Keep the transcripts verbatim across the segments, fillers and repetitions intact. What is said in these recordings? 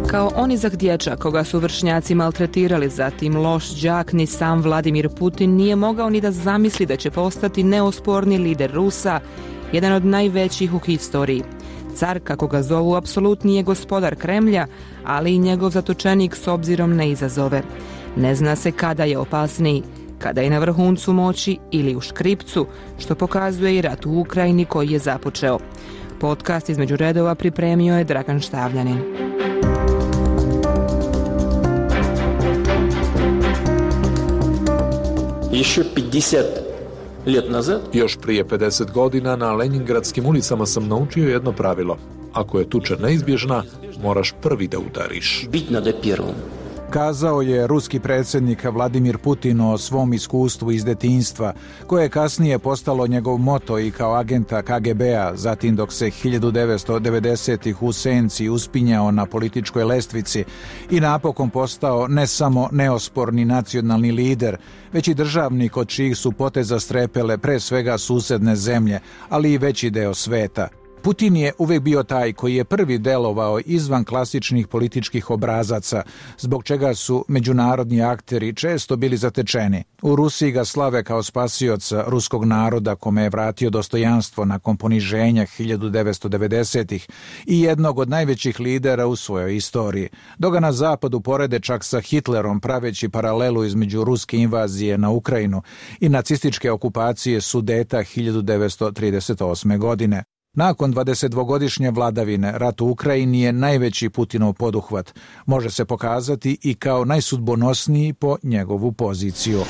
Kao onizak dječak koga su vršnjaci maltretirali, zatim loš đak, ni sam Vladimir Putin nije mogao ni da zamisli da će postati neosporni lider Rusa, jedan od najvećih u historiji. Car, kako ga zovu, apsolutni je gospodar Kremlja, ali i njegov zatočenik s obzirom na izazove. Ne zna se kada je opasniji, kada je na vrhuncu moći ili u škripcu, što pokazuje i rat u Ukrajini koji je započeo. Podcast između redova pripremio je Dragan Štavljanin. Još prije pedeset godina na Leningradskim ulicama sam naučio jedno pravilo. Ako je tuča neizbježna, moraš prvi da udariš. Kazao je ruski predsjednik Vladimir Putin o svom iskustvu iz detinjstva, koje je kasnije postalo njegov moto i kao agenta K G B-a, zatim dok se hiljadu devetsto devedesetih u senci uspinjao na političkoj lestvici i napokon postao ne samo neosporni nacionalni lider, već i državnik od čijih su poteza strepele pre svega susedne zemlje, ali i veći deo sveta. Putin je uvijek bio taj koji je prvi delovao izvan klasičnih političkih obrazaca, zbog čega su međunarodni akteri često bili zatečeni. U Rusiji ga slave kao spasioca ruskog naroda kome je vratio dostojanstvo nakon poniženja hiljadu devetsto devedesetih i jednog od najvećih lidera u svojoj istoriji. Dok ga na zapadu porede čak sa Hitlerom, praveći paralelu između ruske invazije na Ukrajinu i nacističke okupacije Sudeta hiljadu devetsto trideset osme. godine. Nakon dvadesetdvogodišnje vladavine, rat u Ukrajini je najveći Putinov poduhvat. Može se pokazati i kao najsudbonosniji po njegovu poziciju.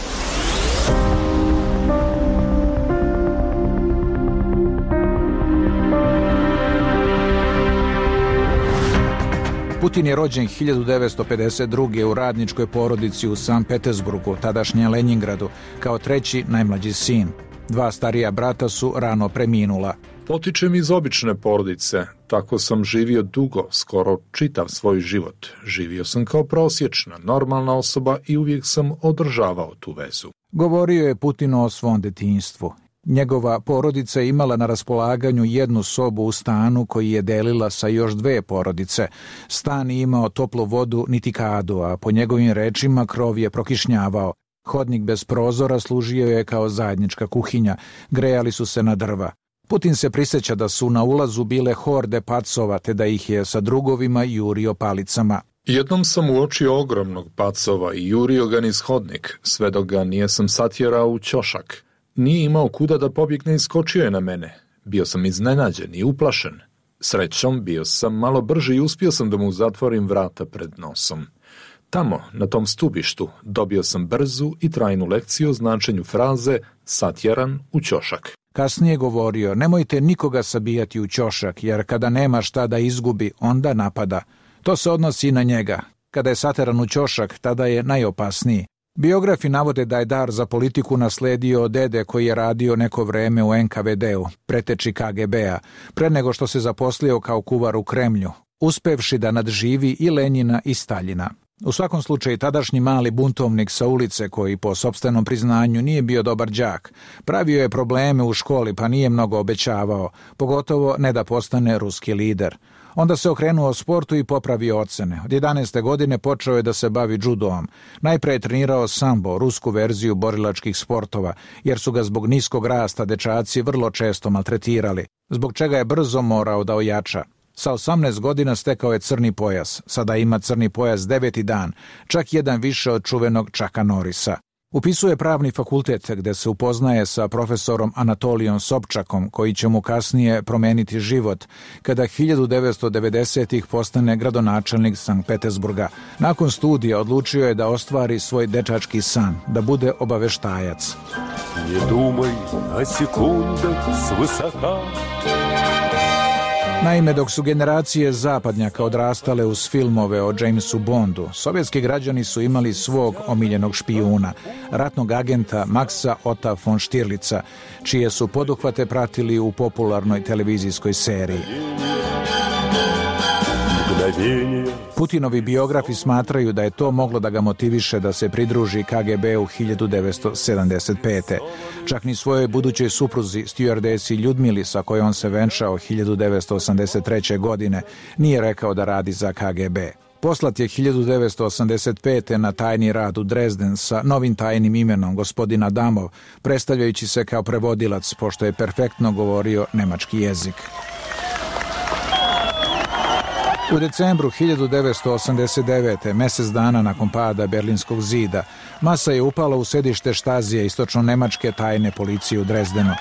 Putin je rođen hiljadu devetsto pedeset druge. u radničkoj porodici u Sankt Petersburgu, tadašnjem Leningradu, kao treći najmlađi sin. Dva starija brata su rano preminula. Potičem iz obične porodice, tako sam živio dugo, skoro čitav svoj život. Živio sam kao prosječna, normalna osoba i uvijek sam održavao tu vezu. Govorio je Putin o svom detinjstvu. Njegova porodica je imala na raspolaganju jednu sobu u stanu koji je delila sa još dve porodice. Stan je imao toplu vodu niti kadu, a po njegovim rečima krov je prokišnjavao. Hodnik bez prozora služio je kao zajednička kuhinja, grejali su se na drva. Putin se prisjeća da su na ulazu bile horde pacova, te da ih je sa drugovima jurio palicama. Jednom sam uočio ogromnog pacova i jurio ga niz hodnik, sve dok ga nijesam satjerao u ćošak. Nije imao kuda da pobjegne i skočio je na mene. Bio sam iznenađen i uplašen. Srećom, bio sam malo brži i uspio sam da mu zatvorim vrata pred nosom. Tamo, na tom stubištu, dobio sam brzu i trajnu lekciju o značenju fraze satjeran u ćošak. Kasnije govorio, nemojte nikoga sabijati u ćošak, jer kada nema šta da izgubi, onda napada. To se odnosi i na njega. Kada je sateran u ćošak, tada je najopasniji. Biografi navode da je dar za politiku nasledio od dede koji je radio neko vreme u N K V D-u, preteči K G B-a, pre nego što se zaposlio kao kuvar u Kremlju, uspevši da nadživi i Lenjina i Staljina. U svakom slučaju, tadašnji mali buntovnik sa ulice, koji po sopstvenom priznanju nije bio dobar đak, pravio je probleme u školi pa nije mnogo obećavao, pogotovo ne da postane ruski lider. Onda se okrenuo sportu i popravio ocene. Od jedanaeste godine počeo je da se bavi džudoom. Najpre je trenirao sambo, rusku verziju borilačkih sportova, jer su ga zbog niskog rasta dečaci vrlo često maltretirali, zbog čega je brzo morao da ojača. Sa osamnaest godina stekao je crni pojas, sada ima crni pojas deveti dan, čak jedan više od čuvenog Chucka Norrisa. Upisuje pravni fakultet gde se upoznaje sa profesorom Anatolijom Sobčakom, koji će mu kasnije promeniti život, kada hiljadu devetsto devedesetih postane gradonačelnik Sankt Petersburga. Nakon studija odlučio je da ostvari svoj dečački san, da bude obaveštajac. Ne dumaj na sekundak s visoka. Naime, dok su generacije zapadnjaka odrastale uz filmove o Jamesu Bondu, sovjetski građani su imali svog omiljenog špijuna, ratnog agenta Maxa Otta von Stirlica, čije su poduhvate pratili u popularnoj televizijskoj seriji. Putinovi biografi smatraju da je to moglo da ga motiviše da se pridruži K G B u hiljadu devetsto sedamdeset pete. Čak ni svojoj budućoj supruzi, stjuardesi Ljudmili, sa kojom se venčao hiljadu devetsto osamdeset treće. godine, nije rekao da radi za K G B. Poslat je hiljadu devetsto osamdeset pete. na tajni rad u Dresden sa novim tajnim imenom gospodin Adamov, predstavljajući se kao prevodilac, pošto je perfektno govorio nemački jezik. U decembru hiljadu devetsto osamdeset devete. mjesec dana nakon pada Berlinskog zida, masa je upala u sedište Štazije istočno-nemačke tajne policije u Dresdenu.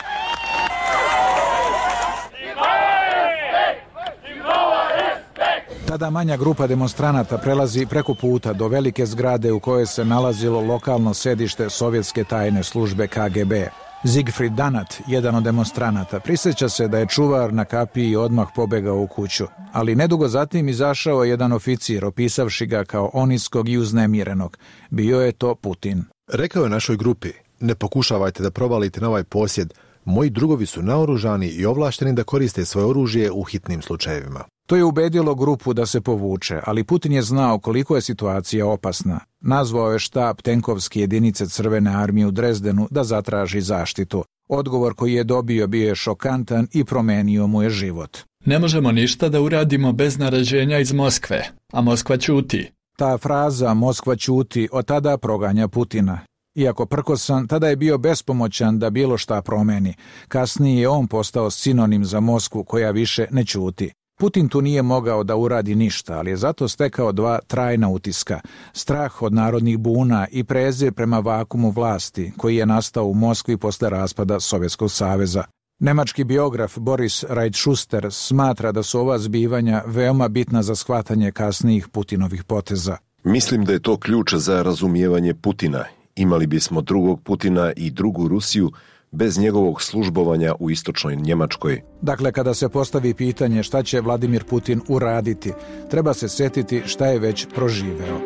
Tada manja grupa demonstranata prelazi preko puta do velike zgrade u kojoj se nalazilo lokalno sedište sovjetske tajne službe K G B. Siegfried Danat, jedan od demonstranata, prisjeća se da je čuvar na kapiji odmah pobegao u kuću, ali nedugo zatim izašao je jedan oficir, opisavši ga kao oniskog i uznemirenog. Bio je to Putin. Rekao je našoj grupi: ne pokušavajte da provalite na ovaj posjed, moji drugovi su naoružani i ovlašteni da koriste svoje oružje u hitnim slučajevima. To je ubedilo grupu da se povuče, ali Putin je znao koliko je situacija opasna. Nazvao je štab tenkovske jedinice Crvene armije u Dresdenu da zatraži zaštitu. Odgovor koji je dobio bio je šokantan i promenio mu je život. Ne možemo ništa da uradimo bez naređenja iz Moskve, a Moskva ćuti. Ta fraza Moskva ćuti od tada proganja Putina. Iako prkosan, tada je bio bespomoćan da bilo šta promeni. Kasnije je on postao sinonim za Moskvu koja više ne ćuti. Putin tu nije mogao da uradi ništa, ali je zato stekao dva trajna utiska. Strah od narodnih buna i prezir prema vakumu vlasti, koji je nastao u Moskvi posle raspada Sovjetskog saveza. Nemački biograf Boris Reitschuster smatra da su ova zbivanja veoma bitna za shvatanje kasnijih Putinovih poteza. Mislim da je to ključ za razumijevanje Putina. Imali bismo drugog Putina i drugu Rusiju bez njegovog službovanja u istočnoj Njemačkoj. Dakle, kada se postavi pitanje šta će Vladimir Putin uraditi, treba se sjetiti šta je već proživeo.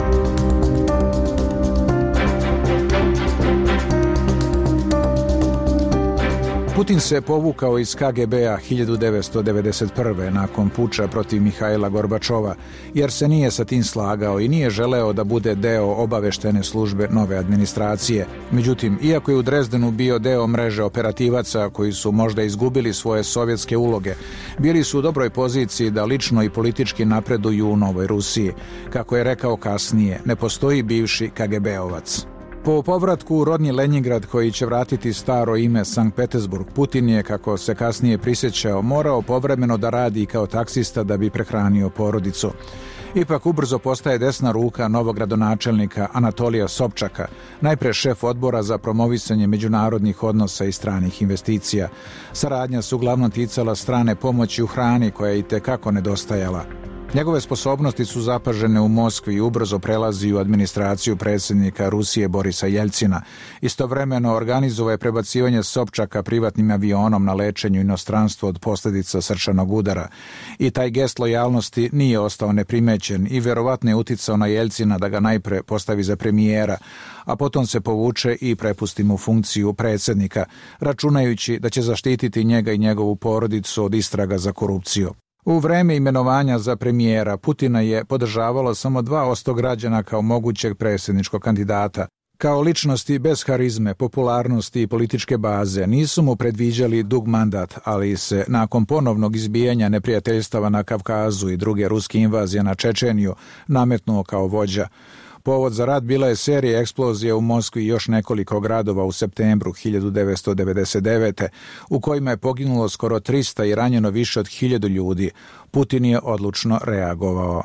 Putin se povukao iz K G B-a hiljadu devetsto devedeset prve. nakon puča protiv Mihajla Gorbačova, jer se nije sa tim slagao i nije želeo da bude deo obaveštene službe nove administracije. Međutim, iako je u Dresdenu bio deo mreže operativaca koji su možda izgubili svoje sovjetske uloge, bili su u dobroj poziciji da lično i politički napreduju u Novoj Rusiji. Kako je rekao kasnije, ne postoji bivši K G B-ovac. Po povratku u rodni Lenjingrad, koji će vratiti staro ime Sankt Petersburg, Putin je, kako se kasnije prisjećao, morao povremeno da radi kao taksista da bi prehranio porodicu. Ipak ubrzo postaje desna ruka novog gradonačelnika Anatolija Sobčaka, najpre šef odbora za promovisanje međunarodnih odnosa i stranih investicija. Saradnja se uglavnom ticala strane pomoći u hrani, koja je i tekako nedostajala. Njegove sposobnosti su zapažene u Moskvi i ubrzo prelazi u administraciju predsjednika Rusije Borisa Jeljcina. Istovremeno organizovao je prebacivanje Sobčaka privatnim avionom na lečenju inostranstvu od posljedica srčanog udara. I taj gest lojalnosti nije ostao neprimećen i vjerovatno je uticao na Jeljcina da ga najpre postavi za premijera, a potom se povuče i prepusti mu funkciju predsjednika, računajući da će zaštititi njega i njegovu porodicu od istraga za korupciju. U vreme imenovanja za premijera Putina je podržavalo samo dva posto građana kao mogućeg predsjedničkog kandidata. Kao ličnosti bez harizme, popularnosti i političke baze nisu mu predviđali dug mandat, ali se nakon ponovnog izbijanja neprijateljstava na Kavkazu i druge ruske invazije na Čečeniju nametnuo kao vođa. Povod za rat bila je serija eksplozija u Moskvi i još nekoliko gradova u septembru hiljadu devetsto devedeset devete. u kojima je poginulo skoro trista i ranjeno više od hiljadu ljudi. Putin je odlučno reagovao.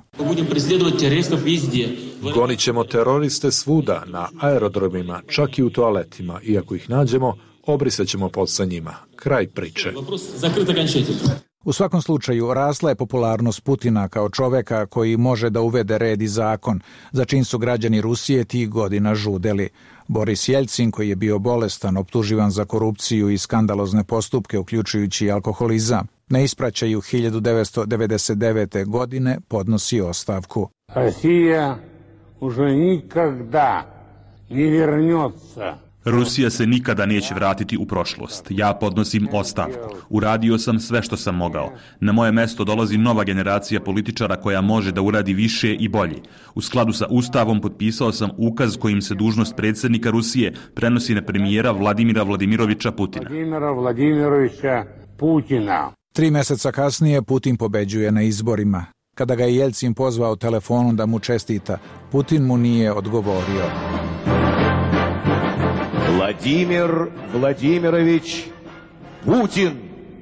Gonit ćemo teroriste svuda, na aerodromima, čak i u toaletima. Iako ih nađemo, obrisat ćemo pod sa njima. Kraj priče. U svakom slučaju, rasla je popularnost Putina kao čoveka koji može da uvede red i zakon, za čim su građani Rusije tih godina žudeli. Boris Jeljcin, koji je bio bolestan, optuživan za korupciju i skandalozne postupke, uključujući i alkoholizam, na ispraćaju hiljadu devetsto devedeset devete. godine podnosi ostavku. Rusija уже никогда не вернется. Rusija se nikada neće vratiti u prošlost. Ja podnosim ostavku. Uradio sam sve što sam mogao. Na moje mesto dolazi nova generacija političara koja može da uradi više i bolje. U skladu sa Ustavom potpisao sam ukaz kojim se dužnost predsjednika Rusije prenosi na premijera Vladimira Vladimirovića Putina. Vladimira Vladimirovića Putina. Tri mjeseca kasnije Putin pobeđuje na izborima. Kada ga je Jelcin pozvao telefonom da mu čestita, Putin mu nije odgovorio. Vladimir Vladimirović Putin.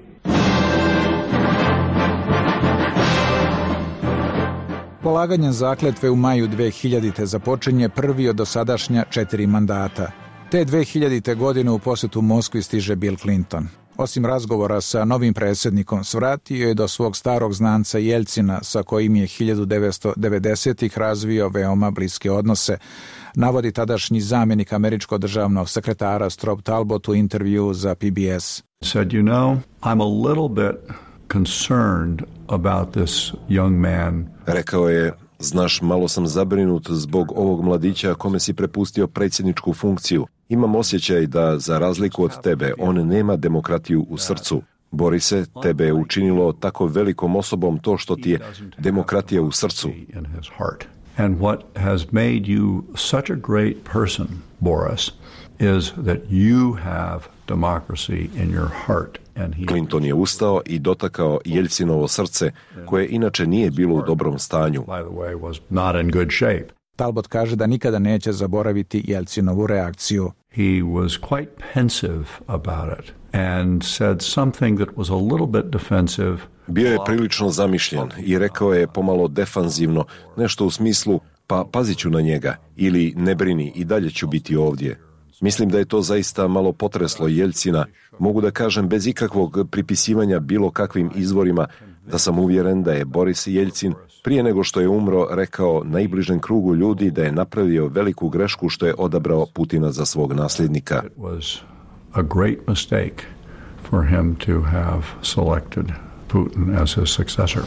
Polaganjem zakletve u maju dve hiljadite. započinje prvi od dosadašnja četiri mandata. Te dve hiljadite. godine u posetu Moskvi stiže Bill Clinton. Osim razgovora sa novim predsjednikom, svratio je do svog starog znanca Jelcina, sa kojim je hiljadu devetsto devedesetih. razvio veoma bliske odnose, navodi tadašnji zamjenik američkog državnog sekretara Strobe Talbot u intervju za P B S. Said, you know, I'm a little bit concerned about this young man. Rekao je, znaš, malo sam zabrinut zbog ovog mladića kome si prepustio predsjedničku funkciju. Imam osjećaj da, za razliku od tebe, on nema demokratiju u srcu. Borise, tebe je učinilo tako velikom osobom to što ti je demokratija u srcu. And what has made you such a great person, Boris, is that you have democracy in your heart. And he... Clinton je ustao i dotakao Jelcinovo srce, koje inače nije bilo u dobrom stanju. By the way, was not in good shape. Talbot kaže da nikada neće zaboraviti Jelcinovu reakciju. He was quite pensive about it and said something that was a little bit defensive. Bio je prilično zamišljen i rekao je pomalo defanzivno, nešto u smislu, pa pazit ću na njega, ili ne brini, i dalje ću biti ovdje. Mislim da je to zaista malo potreslo Jelcina. Mogu da kažem bez ikakvog pripisivanja bilo kakvim izvorima da sam uvjeren da je Boris Jelcin prije nego što je umro rekao najbližem krugu ljudi da je napravio veliku grešku što je odabrao Putina za svog nasljednika. It was a great mistake for him to have selected Putin as his successor.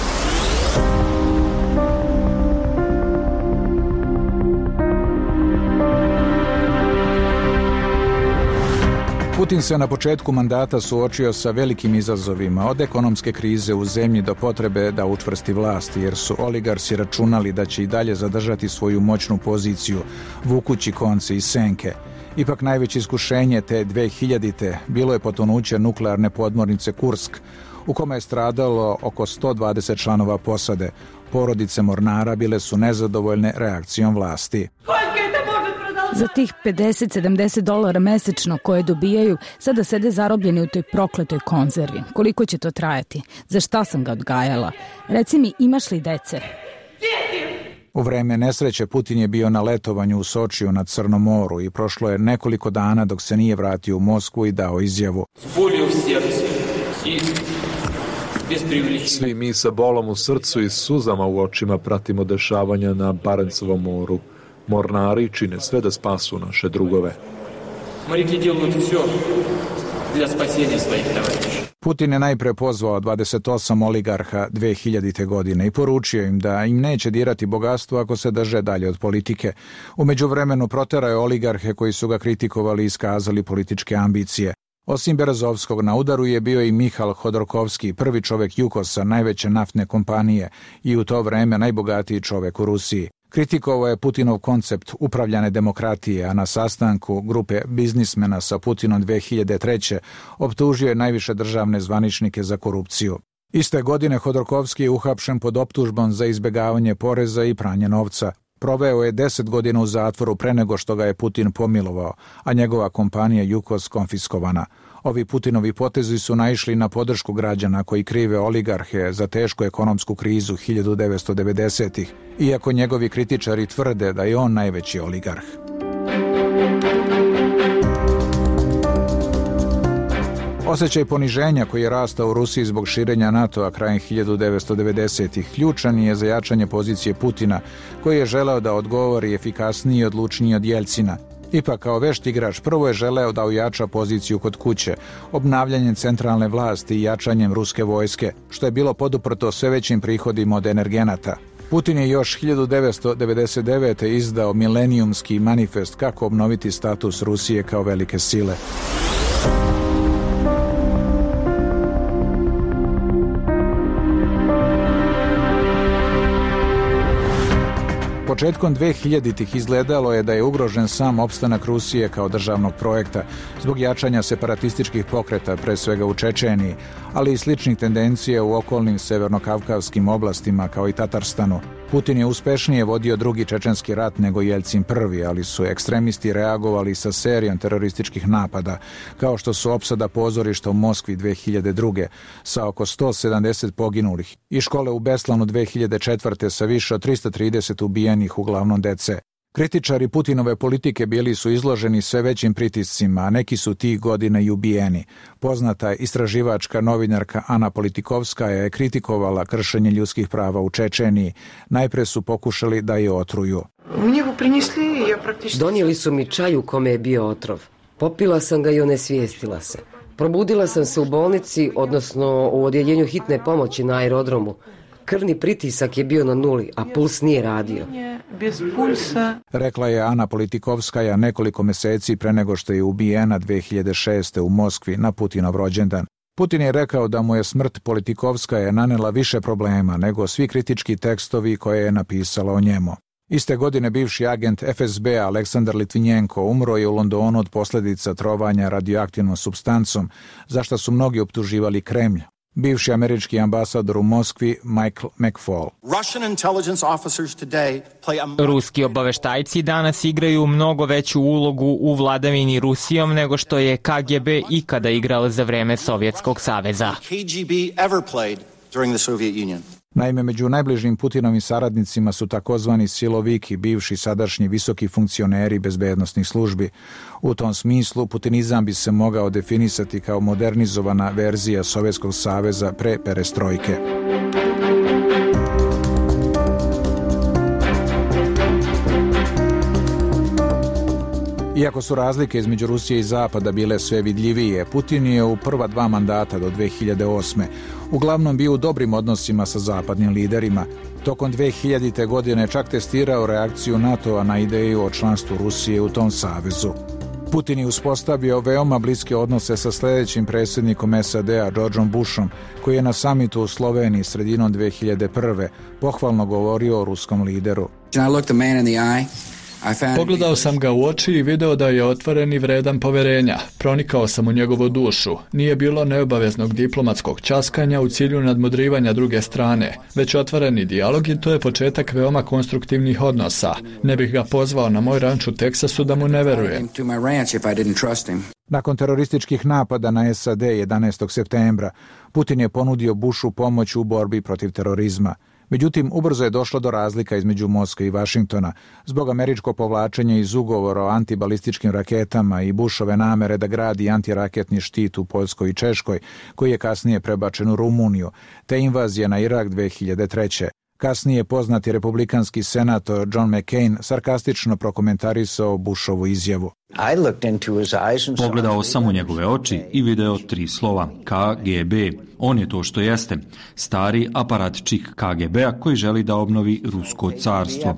Putin se na početku mandata suočio sa velikim izazovima, od ekonomske krize u zemlji do potrebe da učvrsti vlast, jer su oligarsi računali da će i dalje zadržati svoju moćnu poziciju, vukući konce iz senke. Ipak najveće iskušenje te dve hiljadite. bilo je potonuće nuklearne podmornice Kursk, u kome je stradalo oko sto dvadeset članova posade. Porodice mornara bile su nezadovoljne reakcijom vlasti. Za tih pedeset do sedamdeset dolara mesečno koje dobijaju, sada sede zarobljeni u toj prokletoj konzervi. Koliko će to trajati? Za šta sam ga odgajala? Reci mi, imaš li dece? U vreme nesreće Putin je bio na letovanju u Sočiju na Crnom moru i prošlo je nekoliko dana dok se nije vratio u Moskvu i dao izjavu. Svi mi sa bolom u srcu i suzama u očima pratimo dešavanja na Barencovom moru. Mornari čine sve da spasu naše drugove. Putin je najpre pozvao dvadeset osam oligarha dve hiljadite. godine i poručio im da im neće dirati bogatstvo ako se drže dalje od politike. U međuvremenu proterao je oligarhe koji su ga kritikovali i iskazali političke ambicije. Osim Berezovskog, na udaru je bio i Mihal Hodorkovski, prvi čovjek Jukosa, najveće naftne kompanije i u to vreme najbogatiji čovjek u Rusiji. Kritikovao je Putinov koncept upravljane demokratije, a na sastanku grupe biznismena sa Putinom dve hiljadite treće. optužio je najviše državne zvaničnike za korupciju. Iste godine Hodorkovski je uhapšen pod optužbom za izbjegavanje poreza i pranje novca. Proveo je deset godina u zatvoru pre nego što ga je Putin pomilovao, a njegova kompanija Jukos konfiskovana. Ovi Putinovi potezi su naišli na podršku građana koji krive oligarhe za tešku ekonomsku krizu hiljadu devetsto devedesetih. iako njegovi kritičari tvrde da je on najveći oligarh. Osjećaj poniženja koji je rastao u Rusiji zbog širenja NATO-a krajem hiljadu devetsto devedesetih ključan je za jačanje pozicije Putina, koji je želeo da odgovori efikasniji i odlučniji od Jelcina. Ipak, kao vešt igrač, prvo je želeo da ojača poziciju kod kuće, obnavljanjem centralne vlasti i jačanjem ruske vojske, što je bilo poduprto sve većim prihodima od energenata. Putin je još hiljadu devetsto devedeset devete. izdao milenijumski manifest kako obnoviti status Rusije kao velike sile. Početkom dvehiljaditih izgledalo je da je ugrožen sam opstanak Rusije kao državnog projekta zbog jačanja separatističkih pokreta, pre svega u Čečeniji, ali i sličnih tendencija u okolnim severnokavkavskim oblastima kao i Tatarstanu. Putin je uspešnije vodio drugi čečenski rat nego Jeljcin prvi, ali su ekstremisti reagovali sa serijom terorističkih napada, kao što su opsada pozorišta u Moskvi dve hiljade druge sa oko sto sedamdeset poginulih i škole u Beslanu dve hiljade četvrte sa više od trista trideset ubijenih, uglavnom dece. Kritičari Putinove politike bili su izloženi sve većim pritiscima, a neki su tih godina i ubijeni. Poznata istraživačka novinarka Ana Politikovskaja je kritikovala kršenje ljudskih prava u Čečeniji. Najpre su pokušali da je otruju. Donijeli su mi čaj u kome je bio otrov. Popila sam ga i onesvijestila se. Probudila sam se u bolnici, odnosno u odjeljenju hitne pomoći na aerodromu. Krvni pritisak je bio na nuli, a puls nije radio. Rekla je Ana Politikovskaja nekoliko meseci pre nego što je ubijena dve hiljade šeste u Moskvi na Putinov rođendan. Putin je rekao da mu je smrt Politikovskaje nanela više problema nego svi kritički tekstovi koje je napisala o njemu. Iste godine bivši agent F S B Aleksandar Litvinjenko umro je u Londonu od posljedica trovanja radioaktivnom supstancom, za što su mnogi optuživali Kremlj. Bivši američki ambasador u Moskvi Michael McFaul. Ruski obaveštajci danas igraju mnogo veću ulogu u vladavini Rusijom nego što je K G B ikada igrao za vreme Sovjetskog saveza. Naime, među najbližim Putinovim saradnicima su takozvani siloviki, bivši sadašnji visoki funkcioneri bezbednosnih službi. U tom smislu, putinizam bi se mogao definisati kao modernizovana verzija Sovjetskog saveza pre perestrojke. Iako su razlike između Rusije i Zapada bile sve vidljivije, Putin je u prva dva mandata do dve hiljade osme uglavnom bio u dobrim odnosima sa zapadnim liderima. Tokom dve hiljadite godine čak testirao reakciju NATO-a na ideju o članstvu Rusije u tom savezu. Putin je uspostavio veoma bliske odnose sa sljedećim predsjednikom S A D-a Georgeom Bushom, koji je na samitu u Sloveniji sredinom dve hiljade prve pohvalno govorio o ruskom lideru. Pogledao sam ga u oči i video da je otvoren i vredan poverenja. Pronikao sam u njegovu dušu. Nije bilo neobaveznog diplomatskog časkanja u cilju nadmudrivanja druge strane, već otvoreni dijalog i to je početak veoma konstruktivnih odnosa. Ne bih ga pozvao na moj ranč u Teksasu da mu ne verujem. Nakon terorističkih napada na S A D jedanaestog septembra, Putin je ponudio Bushu pomoć u borbi protiv terorizma. Međutim, ubrzo je došlo do razlika između Moskve i Vašingtona zbog američkog povlačenja iz ugovora o antibalističkim raketama i Bushove namere da gradi antiraketni štit u Poljskoj i Češkoj, koji je kasnije prebačen u Rumuniju, te invazije na Irak dve hiljade treće. Kasnije poznati republikanski senator John McCain sarkastično prokomentarisao Bushovu izjavu. Pogledao sam u njegove oči i video tri slova K G B. On je to što jeste, stari aparatčik K G B-a koji želi da obnovi Rusko carstvo.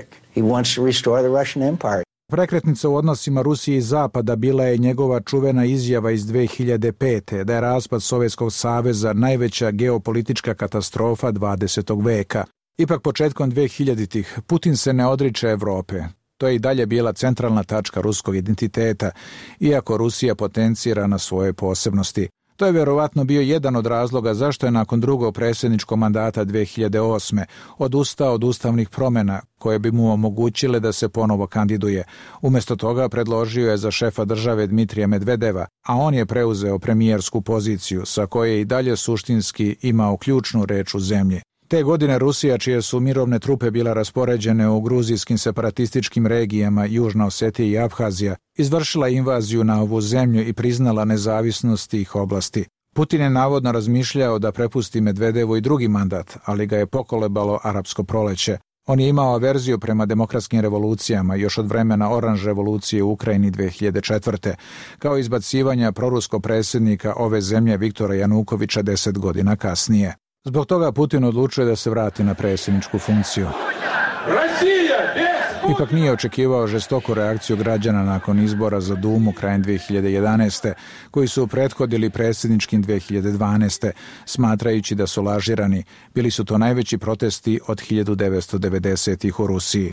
Prekretnica u odnosima Rusije i Zapada bila je njegova čuvena izjava iz dve hiljade pete da je raspad Sovjetskog saveza najveća geopolitička katastrofa dvadesetog veka. Ipak početkom dve hiljaditih Putin se ne odriče Evrope. To je i dalje bila centralna tačka ruskog identiteta, iako Rusija potencira na svoje posebnosti. To je vjerovatno bio jedan od razloga zašto je nakon drugog predsjedničkog mandata dve hiljade osme odustao od ustavnih promjena koje bi mu omogućile da se ponovo kandiduje. Umjesto toga predložio je za šefa države Dmitrija Medvedeva, a on je preuzeo premijersku poziciju sa koje i dalje suštinski imao ključnu reč u zemlji. Te godine Rusija, čije su mirovne trupe bila raspoređene u gruzijskim separatističkim regijama Južna Osetija i Abhazija, izvršila invaziju na ovu zemlju i priznala nezavisnost tih oblasti. Putin je navodno razmišljao da prepusti Medvedevu i drugi mandat, ali ga je pokolebalo arapsko proleće. On je imao averziju prema demokratskim revolucijama još od vremena oranž revolucije u Ukrajini dve hiljade četvrte, kao izbacivanja proruskog predsjednika ove zemlje Viktora Janukovića deset godina kasnije. Zbog toga Putin odlučuje da se vrati na predsjedničku funkciju. Ipak nije očekivao žestoku reakciju građana nakon izbora za Dumu krajem dve hiljade jedanaeste. koji su prethodili predsjedničkim dve hiljade dvanaeste. smatrajući da su lažirani. Bili su to najveći protesti od hiljadu devetsto devedesetih u Rusiji.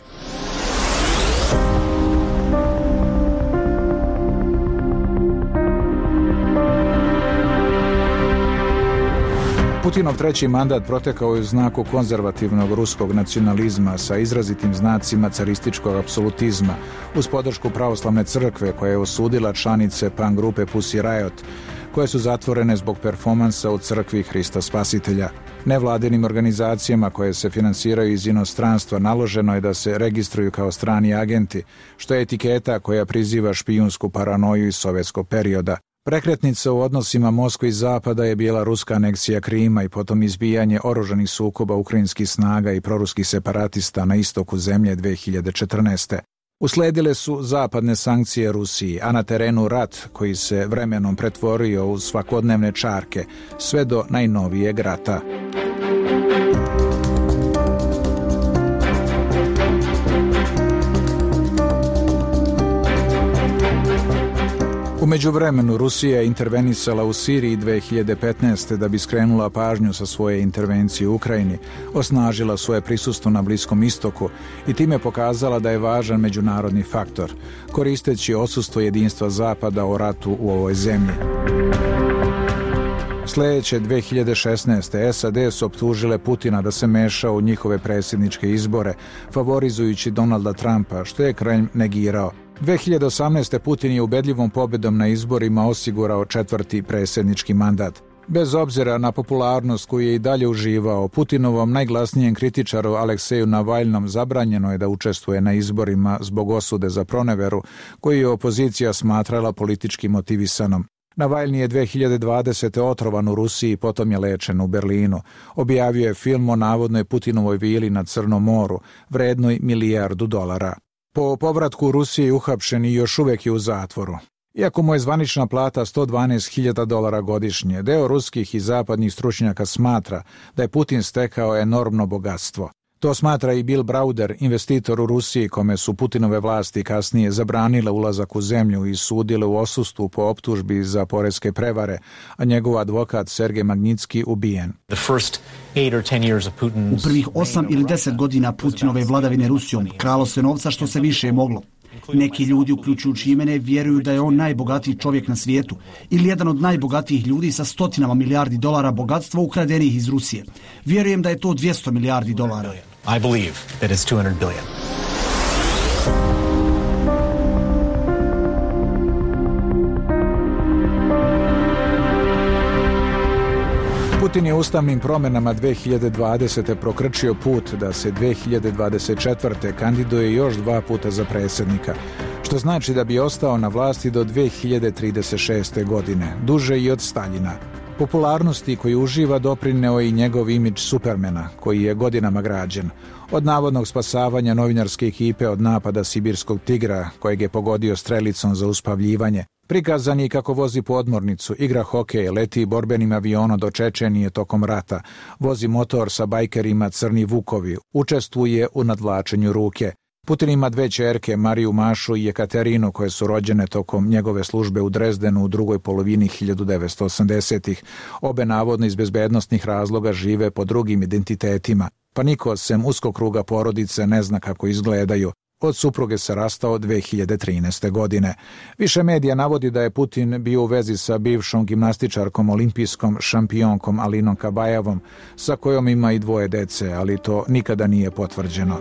Putinov treći mandat protekao je u znaku konzervativnog ruskog nacionalizma sa izrazitim znacima carističkog apsolutizma, uz podršku pravoslavne crkve koja je osudila članice punk grupe Pussy Riot, koje su zatvorene zbog performansa u crkvi Hrista Spasitelja. Nevladinim organizacijama koje se finansiraju iz inostranstva naloženo je da se registruju kao strani agenti, što je etiketa koja priziva špijunsku paranoju iz sovjetskog perioda. Prekretnica u odnosima Moskve i Zapada je bila ruska aneksija Krima i potom izbijanje oružanih sukoba ukrajinskih snaga i proruskih separatista na istoku zemlje dve hiljade četrnaeste. Usledile su zapadne sankcije Rusiji, a na terenu rat koji se vremenom pretvorio u svakodnevne čarke, sve do najnovijeg rata. U međuvremenu Rusija je intervenisala u Siriji dve hiljade petnaeste. da bi skrenula pažnju sa svoje intervencije u Ukrajini, osnažila svoje prisustvo na Bliskom istoku i time pokazala da je važan međunarodni faktor, koristeći odsustvo jedinstva Zapada o ratu u ovoj zemlji. Sljedeće dve hiljade šesnaeste. S A D su optužile Putina da se meša u njihove predsjedničke izbore, favorizujući Donalda Trumpa, što je Kremlj negirao. dve hiljade osamnaeste. Putin je ubedljivom pobjedom na izborima osigurao četvrti predsjednički mandat. Bez obzira na popularnost koju je i dalje uživao, Putinovom najglasnijem kritičaru Alekseju Navalnom zabranjeno je da učestvuje na izborima zbog osude za proneveru, koju je opozicija smatrala politički motivisanom. Navalni je dve hiljade dvadesete. otrovan u Rusiji, potom je lečen u Berlinu. Objavio je film o navodnoj Putinovoj vili na Crnom moru, vrednoj milijardu dolara. Po povratku u Rusiji uhapšen i još uvijek je u zatvoru. Iako mu je zvanična plata sto dvanaest hiljada dolara godišnje, deo ruskih i zapadnih stručnjaka smatra da je Putin stekao enormno bogatstvo. To smatra i Bill Browder, investitor u Rusiji, kome su Putinove vlasti kasnije zabranile ulazak u zemlju i sudile u odsustvu po optužbi za poreske prevare, a njegov advokat Sergej Magnitski ubijen. U prvih osam ili deset godina Putinove vladavine Rusijom kralo se novca što se više moglo. Neki ljudi, uključujući i mene, vjeruju da je on najbogatiji čovjek na svijetu ili jedan od najbogatijih ljudi sa stotinama milijardi dolara bogatstva ukradenih iz Rusije. Vjerujem da je to dvjesto milijardi dolara. I believe that it's two hundred billion. Putin je ustavnim promjenama dve hiljade dvadesete. prokrčio put da se dve hiljade dvadeset četvrte. kandiduje još dva puta za predsjednika, što znači da bi ostao na vlasti do dve hiljade trideset šeste. godine, duže i od Staljina. Popularnosti koju uživa doprineo i njegov imidž Supermana, koji je godinama građen. Od navodnog spasavanja novinarske ekipe od napada sibirskog tigra, kojeg je pogodio strelicom za uspavljivanje, prikazan je kako vozi podmornicu, igra hokej, leti borbenim avionom do Čečenije tokom rata, vozi motor sa bajkerima Crni Vukovi, učestvuje u nadvlačenju ruke. Putin ima dve ćerke, Mariju Mašu i Jekaterinu, koje su rođene tokom njegove službe u Drezdenu u drugoj polovini hiljadu devetsto osamdesetih. Obe navodno iz bezbednostnih razloga žive po drugim identitetima, pa niko sem uskog kruga porodice ne zna kako izgledaju. Od supruge se rastao dve hiljade trinaeste. godine. Više medija navodi da je Putin bio u vezi sa bivšom gimnastičarkom olimpijskom šampionkom Alinom Kabajevom, sa kojom ima i dvoje dece, ali to nikada nije potvrđeno.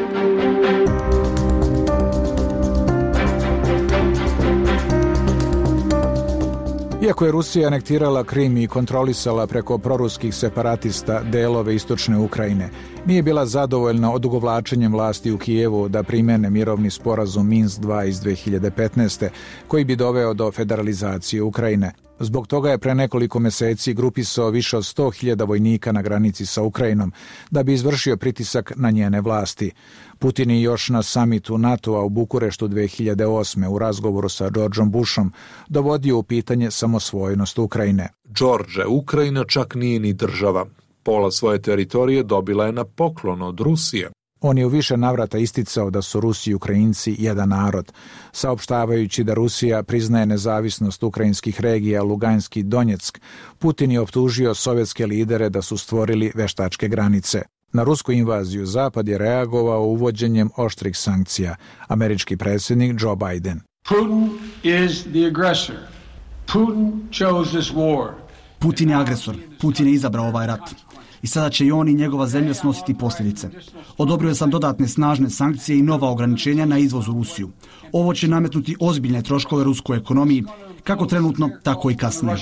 Iako je Rusija anektirala Krim i kontrolisala preko proruskih separatista delove istočne Ukrajine, nije bila zadovoljna odugovlačenjem vlasti u Kijevu da primene mirovni sporazum Minsk dva iz dve hiljade petnaeste. koji bi doveo do federalizacije Ukrajine. Zbog toga je pre nekoliko meseci grupisao više od sto hiljada vojnika na granici sa Ukrajinom da bi izvršio pritisak na njene vlasti. Putin je još na samitu NATO-a u Bukureštu dve hiljade osme. u razgovoru sa Georgeom Bushom dovodio u pitanje samosvojnost Ukrajine. George, Ukrajina čak nije ni država. Pola svoje teritorije dobila je na poklon od Rusije. On je u više navrata isticao da su Rusi i Ukrajinci jedan narod, saopštavajući da Rusija priznaje nezavisnost ukrajinskih regija Luganski i Donjeck. Putin je optužio sovjetske lidere da su stvorili veštačke granice. Na rusku invaziju Zapad je reagovao uvođenjem oštrih sankcija. Američki predsjednik Joe Biden. Putin is the aggressor. Putin chose this war. Putin je agresor. Putin je izabrao ovaj rat. I sada će i on i njegova zemlja snositi posljedice. Odobrio sam dodatne snažne sankcije i nova ograničenja na izvoz u Rusiju. Ovo će nametnuti ozbiljne troškove ruskoj ekonomiji, kako trenutno, tako i kasnije.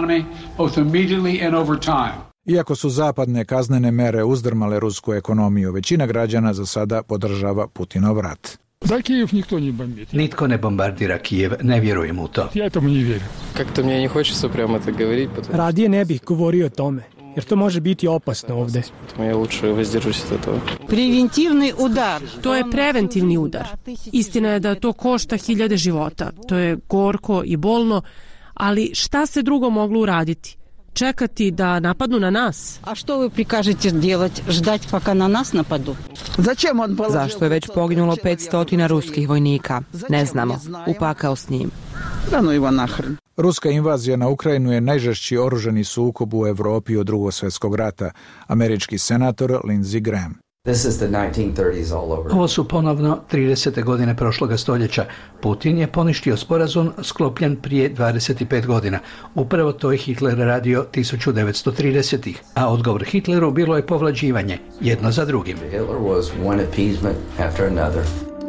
Iako su zapadne kaznene mere uzdrmale rusku ekonomiju, većina građana za sada podržava Putinov rat. Za Kijev nikto ne bombardira. Nitko ne bombardira Kijev, ne vjerujem u to. Ja tomu ne vjerujem. Kako mi ne hoće prямо tako govoriti. Radije ne bih govorio o tome, jer to može biti opasno ovdje. Ja luče воздержусь od toga. Preventivni udar. To je preventivni udar. Istina je da to košta hiljade života. To je gorko i bolno, ali šta se drugo moglo uraditi? Čekati da napadnu na nas? A što vi prikažete делать? Ždati paka na nas napadu? Zašto je već poginulo petsto ruskih vojnika? Ne znamo. Upakao s njim. Ruska invazija na Ukrajinu je najžešći oružani sukob u Evropi od Drugog svjetskog rata. Američki senator Lindsey Graham. Ovo su ponovno tridesete godine prošloga stoljeća. Putin je poništio sporazum sklopljen prije dvadeset pet godina. Upravo to je Hitler radio tisuću devetsto tridesetih. A odgovor Hitleru bilo je povlađivanje, jedno za drugim. Hitler was one appeasement after another.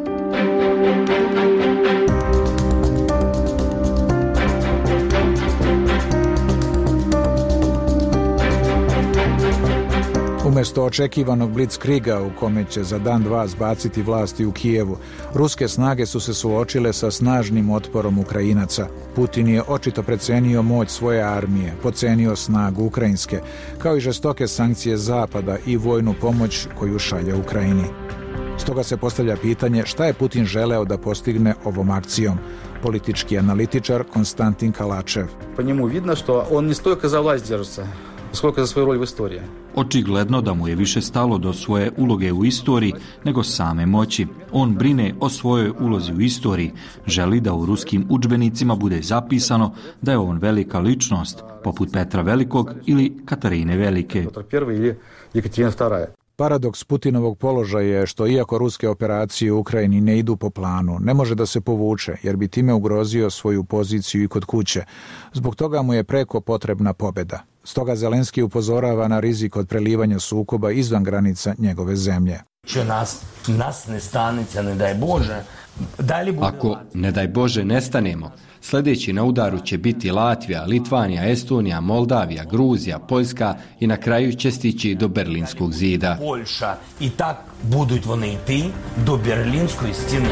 Umjesto očekivanog blitzkriga u kome će za dan dva zbaciti vlasti u Kijevu, ruske snage su se suočile sa snažnim otporom Ukrajinaca. Putin je očito precenio moć svoje armije, pocenio snagu ukrajinske, kao i žestoke sankcije Zapada i vojnu pomoć koju šalje Ukrajini. Stoga se postavlja pitanje šta je Putin želeo da postigne ovom akcijom. Politički analitičar Konstantin Kalačev. Po njemu vidno što on ne stолько za vlast держится, сколько za svoju rol u istoriji. Očigledno da mu je više stalo do svoje uloge u istoriji nego same moći. On brine o svojoj ulozi u istoriji, želi da u ruskim udžbenicima bude zapisano da je on velika ličnost, poput Petra Velikog ili Katarine Velike. Paradoks Putinovog položaja je što iako ruske operacije u Ukrajini ne idu po planu, ne može da se povuče jer bi time ugrozio svoju poziciju i kod kuće. Zbog toga mu je preko potrebna pobjeda. Stoga Zelenski upozorava na rizik od prelivanja sukoba izvan granica njegove zemlje. Nas, nas ne stanice, ne daj Bože. Ako, ne daj Bože, nestanemo, sljedeći na udaru će biti Latvija, Litvanija, Estonija, Moldavija, Gruzija, Poljska i na kraju će stići do Berlinskog zida. Poljša i tak buduć вони йти do Berlinskoj stjene.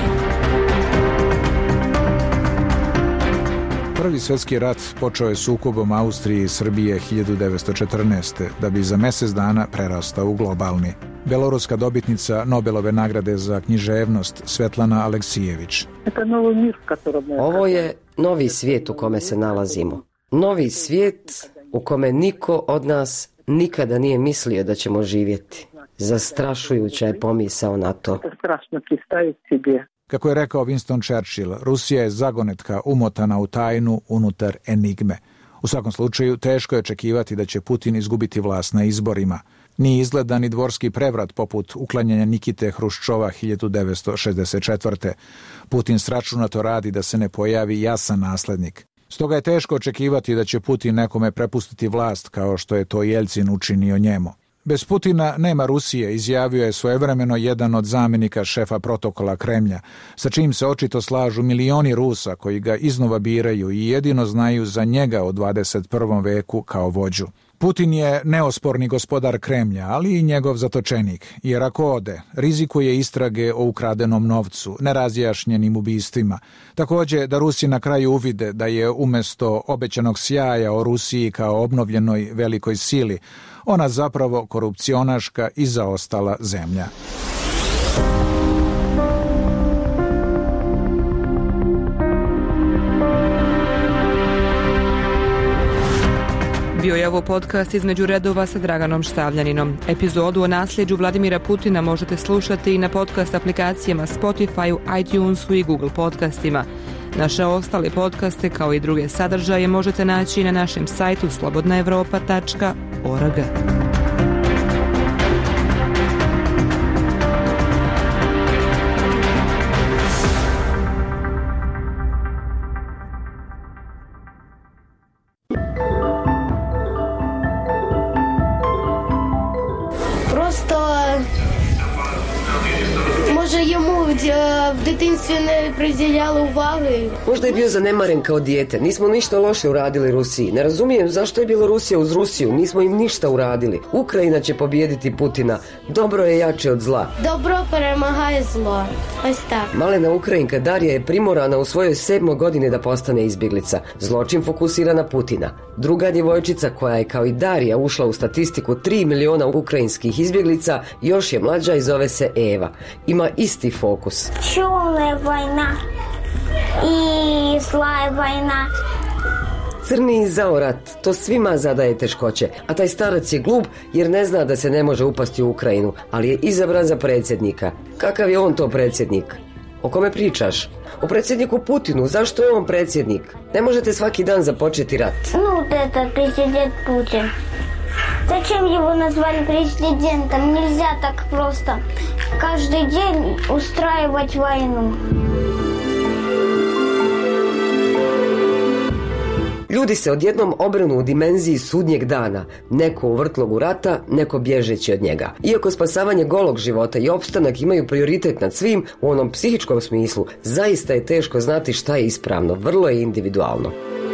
Prvi svjetski rat počeo je sukobom Austrije i Srbije hiljadu devetsto četrnaeste. da bi za mjesec dana prerastao u globalni. Beloruska dobitnica Nobelove nagrade za književnost Svetlana Aleksijević. Ovo je novi svijet u kome se nalazimo. Novi svijet u kome niko od nas nikada nije mislio da ćemo živjeti. Zastrašujuća je pomisao na to. Kako je rekao Winston Churchill, Rusija je zagonetka umotana u tajnu unutar enigme. U svakom slučaju, teško je očekivati da će Putin izgubiti vlast na izborima. Nije izgleda ni dvorski prevrat poput uklanjanja Nikite Hruščova hiljadu devetsto šezdeset četvrte. Putin sračunato radi da se ne pojavi jasan naslednik. Stoga je teško očekivati da će Putin nekome prepustiti vlast kao što je to Jeljcin učinio njemu. Bez Putina nema Rusije, izjavio je svojevremeno jedan od zamjenika šefa protokola Kremlja, sa čim se očito slažu milioni Rusa koji ga iznova biraju i jedino znaju za njega u dvadeset prvom veku kao vođu. Putin je neosporni gospodar Kremlja, ali i njegov zatočenik, jer ako ode, rizikuje istrage o ukradenom novcu, nerazjašnjenim ubistvima. Također da Rusi na kraju uvide da je umjesto obećanog sjaja o Rusiji kao obnovljenoj velikoj sili, ona zapravo korupcionaška i zaostala zemlja. Bio je ovo podcast Između redova sa Draganom Štavljaninom. Epizodu o nasljeđu Vladimira Putina možete slušati i na podcast aplikacijama Spotify, iTunesu i Google podcastima. Naše ostale podcaste kao i druge sadržaje možete naći na našem sajtu slobodna evropa tačka org. В дитинстві не приділяли уваги. Možda je bio zanemaren kao dijete. Nismo ništa loše uradili Rusiji. Ne razumijem zašto je bila Rusija uz Rusiju. Nismo im ništa uradili. Ukrajina će pobijediti Putina. Dobro je jače od zla. Dobro перемагає зло. Ось так. Malena Ukrajinka Darija je primorana u svojoj sedmoj godini da postane izbjeglica. Zločin fokusira na Putina. Druga djevojčica koja je kao i Darija ušla u statistiku tri miliona ukrajinskih izbjeglica još je mlađa i zove se Eva. Ima isti fokus. Čulna vojna i zla vojna. Crni zaorat, to svima zadaje teškoće, a taj starac je glup jer ne zna da se ne može upasti u Ukrajinu, ali je izabran za predsjednika. Kakav je on to predsjednik? O kome pričaš? O predsjedniku Putinu. Zašto je on predsjednik? Ne možete svaki dan započeti rat. Ну, это президент Путин. Зачем его назвали президентом? Нельзя так просто каждый день устраивать войну. Ljudi se odjednom obrnu u dimenziji sudnjeg dana, neko u vrtlogu rata, neko bježeći od njega. Iako spasavanje golog života i opstanak imaju prioritet nad svim, u onom psihičkom smislu, zaista je teško znati šta je ispravno, vrlo je individualno.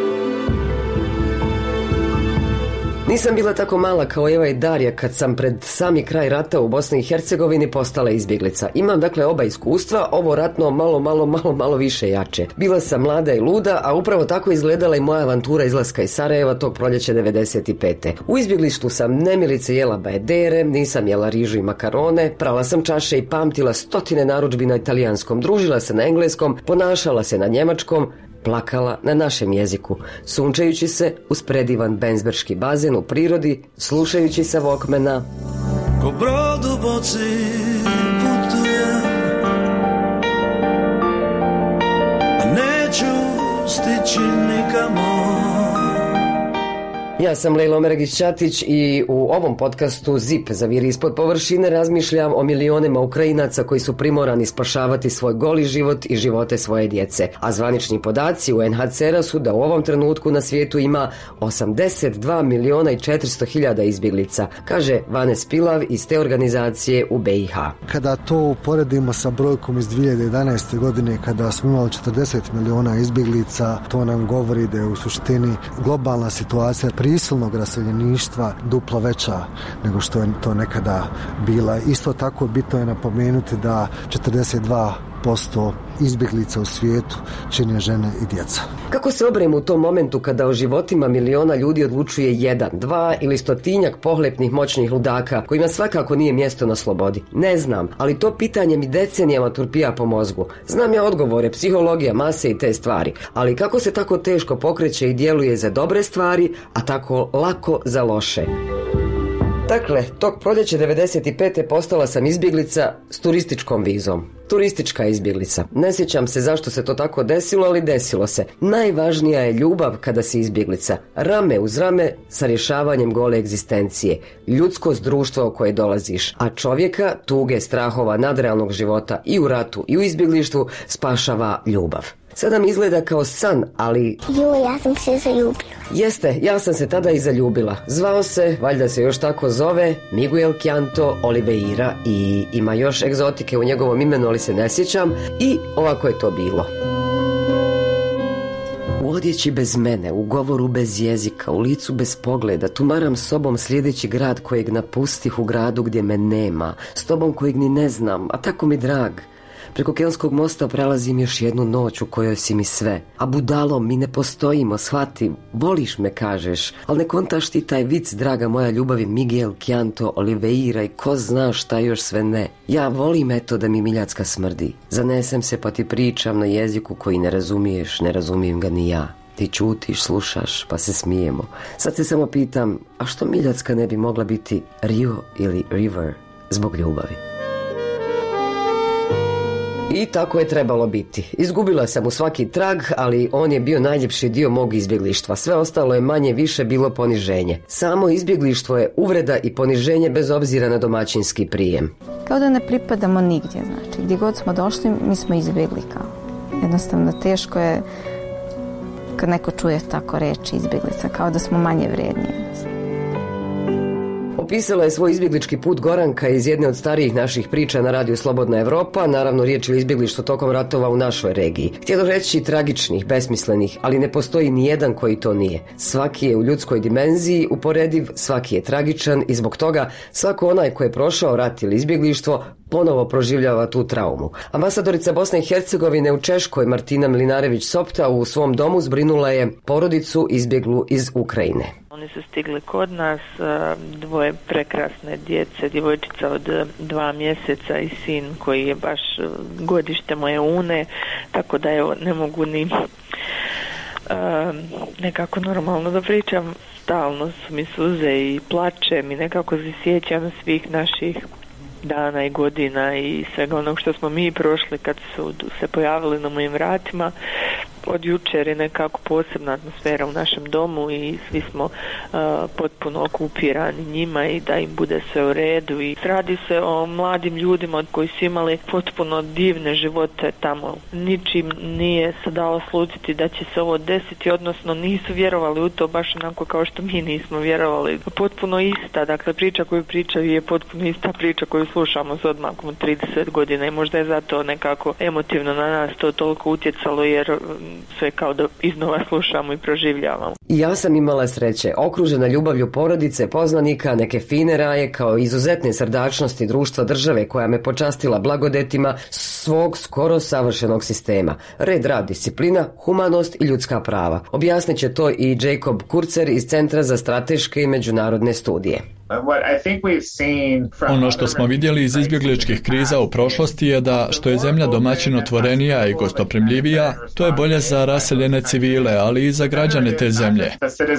Nisam bila tako mala kao Eva i Darija kad sam pred sami kraj rata u Bosni i Hercegovini postala izbjeglica. Imam dakle oba iskustva, ovo ratno malo, malo, malo, malo više jače. Bila sam mlada i luda, a upravo tako izgledala i moja avantura izlaska iz Sarajeva tog proljeća devedeset pete. U izbjeglištu sam nemilice jela bajedere, nisam jela rižu i makarone, prala sam čaše i pamtila stotine narudžbi na italijanskom, družila se na engleskom, ponašala se na njemačkom, plakala na našem jeziku, sunčajući se uz predivan benzberški bazen u prirodi, slušajući sa Walkmana. Ko brod u boci putujem, a neću stići nikamo. Ja sam Lejla Omeregić-Ćatić i u ovom podcastu Zip zaviri ispod površine razmišljam o milionima Ukrajinaca koji su primorani spašavati svoj goli život i živote svoje djece. A zvanični podaci u en ha ce er-a su da u ovom trenutku na svijetu ima osamdeset dva miliona i četiristo hiljada izbjeglica, kaže Vanes Pilav iz te organizacije u be i ha. Kada to uporedimo sa brojkom iz dvije hiljade jedanaeste. godine kada smo imali četrdeset miliona izbjeglica, to nam govori da je u suštini globalna situacija prisilnog raseljeništva duplo veća nego što je to nekada bila. Isto tako bitno je napomenuti da četrdeset dva posto izbjeglica u svijetu čine žene i djeca. Kako se obrem u tom momentu kada o životima miliona ljudi odlučuje jedan, dva ili stotinjak pohlepnih moćnih ludaka kojima svakako nije mjesto na slobodi? Ne znam, ali to pitanje mi decenijama turpija po mozgu. Znam ja odgovore, psihologija, mase i te stvari, ali kako se tako teško pokreće i djeluje za dobre stvari, a tako lako za loše? Dakle, tog proljeća devedeset pete postala sam izbjeglica s turističkom vizom. Turistička izbjeglica. Ne sjećam se zašto se to tako desilo, ali desilo se. Najvažnija je ljubav kada si izbjeglica. Rame uz rame sa rješavanjem gole egzistencije. Ljudskost društva u koje dolaziš. A čovjeka, tuge, strahova, nadrealnog života i u ratu i u izbjeglištvu spašava ljubav. Sada mi izgleda kao san, ali... Joj, ja sam se zaljubila. Jeste, ja sam se tada i zaljubila. Zvao se, valjda se još tako zove, Miguel Canto Oliveira i ima još egzotike u njegovom imenu, ali se ne sjećam. I ovako je to bilo. U odjeći bez mene, u govoru bez jezika, u licu bez pogleda, tumaram sobom sljedeći grad kojeg napustih u gradu gdje me nema, s tobom kojeg ni ne znam, a tako mi drag. Preko Kelskog mosta prelazim još jednu noć u kojoj si mi sve. A budalo, mi ne postojimo, shvati, voliš me kažeš, ali ne kontaš ti taj vic, draga moja ljubavi, Miguel Canto Oliveira i ko zna šta još sve ne. Ja volim eto da mi miljacka smrdi. Zanesem se pa ti pričam na jeziku koji ne razumiješ, ne razumijem ga ni ja. Ti čutiš, slušaš, pa se smijemo. Sad se samo pitam, a što Miljacka ne bi mogla biti Rio ili River zbog ljubavi? I tako je trebalo biti. Izgubila sam mu svaki trag, ali on je bio najljepši dio mog izbjeglištva. Sve ostalo je manje više bilo poniženje. Samo izbjeglištvo je uvreda i poniženje bez obzira na domaćinski prijem. Kao da ne pripadamo nigdje, znači gdje god smo došli mi smo izbjegli kao. Jednostavno teško je kad neko čuje tako reći izbjeglica, kao da smo manje vrijedni. Opisala je svoj izbjeglički put Goranka iz jedne od starijih naših priča na radiju Slobodna Evropa, naravno riječ je o izbjeglištvu tokom ratova u našoj regiji. Htjelo reći tragičnih, besmislenih, ali ne postoji ni jedan koji to nije. Svaki je u ljudskoj dimenziji uporediv, svaki je tragičan i zbog toga svako onaj ko je prošao rat ili izbjeglištvo ponovo proživljava tu traumu. Ambasadorica Bosne i Hercegovine u Češkoj Martina Mlinarević-Sopta u svom domu zbrinula je porodicu izbjeglu iz Ukrajine. Oni su stigli kod nas, dvoje prekrasne djece, djevojčica od dva mjeseca i sin koji je baš godište moje une, tako da evo ne mogu ni nekako normalno da pričam. Stalno su mi suze i plačem i nekako se sjećam svih naših dana i godina i svega onog što smo mi prošli kad su se pojavili na mojim vratima. Od jučer je nekako posebna atmosfera u našem domu i svi smo uh, potpuno okupirani njima i da im bude sve u redu. I radi se o mladim ljudima koji su imali potpuno divne živote tamo. Ničim nije se dalo slutiti da će se ovo desiti, odnosno nisu vjerovali u to baš onako kao što mi nismo vjerovali. Potpuno ista, dakle priča koju pričaju je potpuno ista priča koju slušamo s odmakom od trideset godina i možda je zato nekako emotivno na nas to toliko utjecalo jer sve kao da iznova slušamo i proživljavamo. I ja sam imala sreće, okružena ljubavlju porodice, poznanika, neke fine raje, kao izuzetne srdačnosti društva države koja me počastila blagodetima svog skoro savršenog sistema. Red, rad, disciplina, humanost i ljudska prava. Objasnit će to i Jacob Kurzer iz Centra za strateške i međunarodne studije. Ono što smo vidjeli iz izbjegličkih kriza u prošlosti je da što je zemlja domaćin otvorenija i gostoprimljivija, to je bolje za raseljene civile, ali i za građane te zemlje.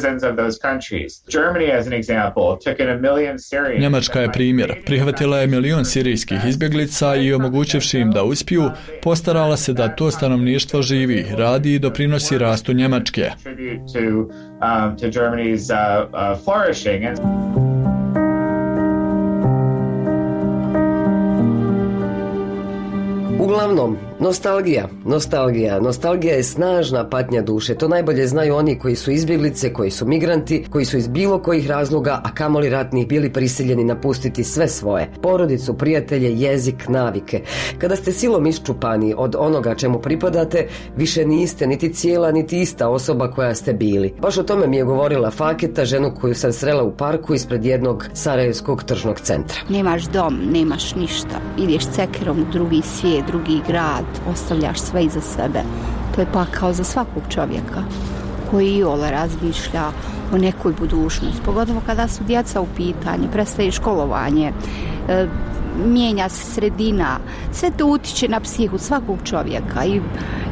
Njemačka je primjer. Prihvatila je milion sirijskih izbjeglica i omogućivši im da uspiju, postarala se da to stanovništvo živi, radi i doprinosi rastu Njemačke. Uglavnom, nostalgija, nostalgija, nostalgija je snažna patnja duše. To najbolje znaju oni koji su izbjeglice, koji su migranti, koji su iz bilo kojih razloga, a kamoli ratnih, bili prisiljeni napustiti sve svoje. Porodicu, prijatelje, jezik, navike. Kada ste silom iščupani od onoga čemu pripadate, više niste niti cijela, niti ista osoba koja ste bili. Baš o tome mi je govorila Faketa, ženu koju sam srela u parku ispred jednog sarajevskog tržnog centra. Nemaš dom, nemaš ništa. Ideš cekirom u drugi svijet, drugi grad, ostavljaš sve iza sebe. To je pakao za svakog čovjeka koji iole razmišlja o nekoj budućnosti, pogotovo kada su djeca u pitanju, prestaje školovanje, e, mijenja se sredina, sve to utiče na psihu svakog čovjeka i,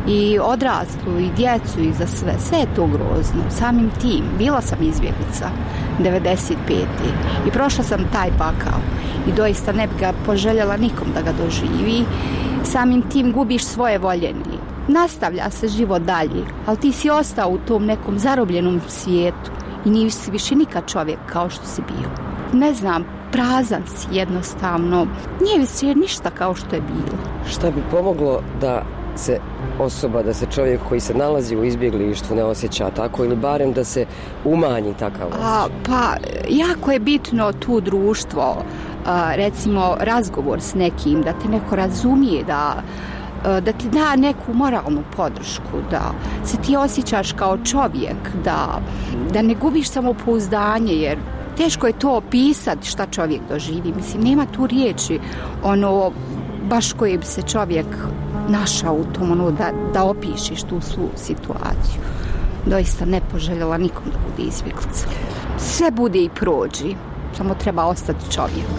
i odraslu i djecu i za sve, sve je to grozno. Samim tim, bila sam izbjeglica devedeset pete i prošla sam taj pakao i doista ne bi ga poželjela nikom da ga doživi. Samim tim gubiš svoje voljeni. Nastavlja se život dalje, ali ti si ostao u tom nekom zarobljenom svijetu i nisi više nikad čovjek kao što si bio. Ne znam, prazan si jednostavno. Nije više ništa kao što je bilo. Šta bi pomoglo da se osoba, da se čovjek koji se nalazi u izbjeglištvu ne osjeća tako ili barem da se umanji takav osjećaj? A, pa, jako je bitno tu društvo, a, recimo razgovor s nekim, da te neko razumije, da da ti da neku moralnu podršku, da se ti osjećaš kao čovjek, da, da ne gubiš samopouzdanje, jer teško je to opisati šta čovjek doživi. Mislim, nema tu riječi ono baš koje bi se čovjek našao u tom, ono, da, da opišeš tu svu situaciju. Doista ne poželjela nikom da bude izbjeglica. Sve bude i prođi, samo treba ostati čovjek.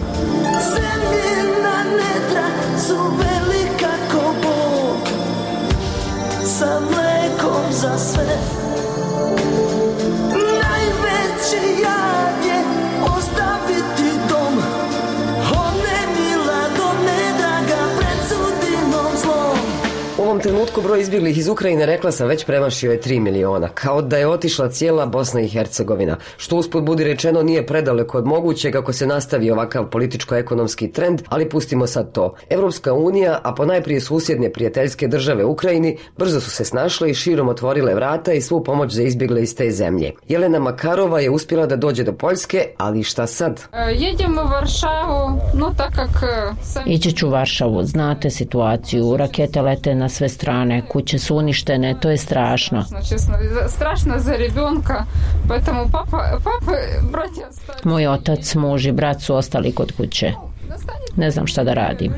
Zemljena nedra su velika ko Bog, sa mlekom za sve Najveći jad je ostaviti dom, one mila do nedraga pred sudbinom zlom. U ovom trenutku broj izbjeglih iz Ukrajine, rekla sam, već premašio je tri miliona, kao da je otišla cijela Bosna i Hercegovina, što usput budi rečeno nije predaleko od mogućeg ako se nastavi ovakav političko-ekonomski trend, ali pustimo sad to. Evropska unija, a ponajprije susjedne prijateljske države Ukrajini, brzo su se snašle i širom otvorile vrata i svu pomoć za izbjegle iz te zemlje. Jelena Makarova je uspjela da dođe do Poljske, ali šta sad? Jedemo u Varšavu, no tak kak sam... Ići ću u Varšavu, znate situaciju, rakete lete na sve strane, kuće su uništene, to je strašno. Česno, strašno za rебенка, поэтому papa, papa, bratja... Moj otac, muž i brat su ostali kod kuće. Ne znam šta da radim.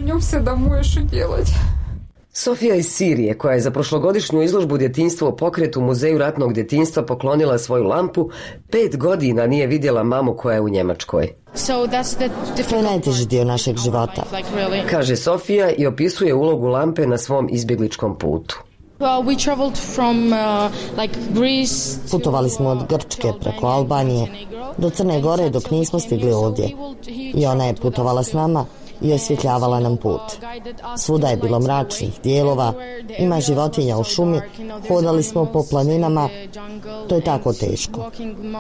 Sofija iz Sirije, koja je za prošlogodišnju izložbu djetinjstva u pokretu Muzeju ratnog djetinjstva poklonila svoju lampu, pet godina nije vidjela mamu koja je u Njemačkoj. To je najteži dio našeg života, kaže Sofija i opisuje ulogu lampe na svom izbjegličkom putu. Putovali smo od Grčke preko Albanije do Crne Gore dok nismo stigli ovdje. I ona je putovala s nama i osvjetljavala nam put. Svuda je bilo mračnih dijelova, ima životinja u šumi, hodali smo po planinama, to je tako teško.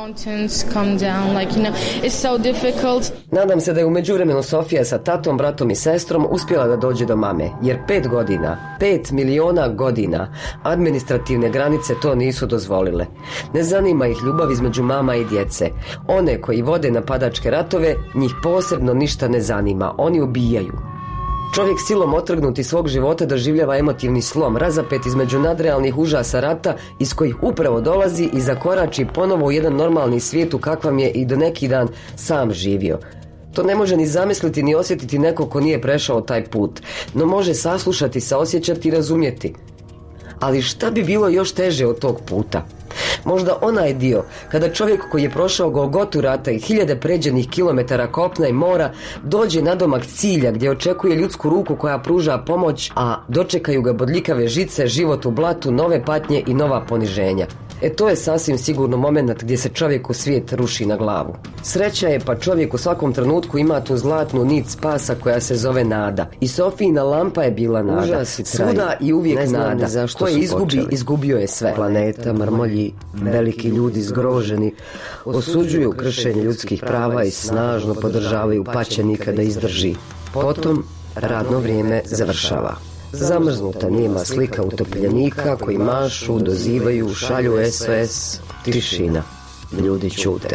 Nadam se da je u međuvremenu Sofija sa tatom, bratom i sestrom uspjela da dođe do mame, jer pet godina, pet miliona godina, administrativne granice to nisu dozvolile. Ne zanima ih ljubav između mama i djece. One koji vode napadačke ratove, njih posebno ništa ne zanima, oni ubijaju. Čovjek silom otrgnut iz svog života doživljava emotivni slom, razapet između nadrealnih užasa rata iz kojih upravo dolazi i zakorači ponovo u jedan normalni svijet u kakvam je i do neki dan sam živio. To ne može ni zamisliti ni osjetiti neko ko nije prešao taj put, no može saslušati, saosjećati i razumjeti. Ali šta bi bilo još teže od tog puta? Možda onaj dio kada čovjek koji je prošao Golgotu rata i hiljade pređenih kilometara kopna i mora dođe nadomak cilja gdje očekuje ljudsku ruku koja pruža pomoć, a dočekaju ga bodljikave žice, život u blatu, nove patnje i nova poniženja. E to je sasvim sigurno moment gdje se čovjeku svijet ruši na glavu. Sreća je pa čovjek u svakom trenutku ima tu zlatnu nit spasa koja se zove nada. I Sofijina lampa je bila nada. Užasi svuda i uvijek nada. Ko je izgubi, izgubio je sve. Planeta mrmolji, veliki ljudi zgroženi, osuđuju kršenje ljudskih prava i snažno podržavaju paćenika da izdrži. Potom radno vrijeme završava. Zamrznuta nijema slika utopljenika koji mašu, dozivaju, šalju S O S, tišina. Ljudi ćute.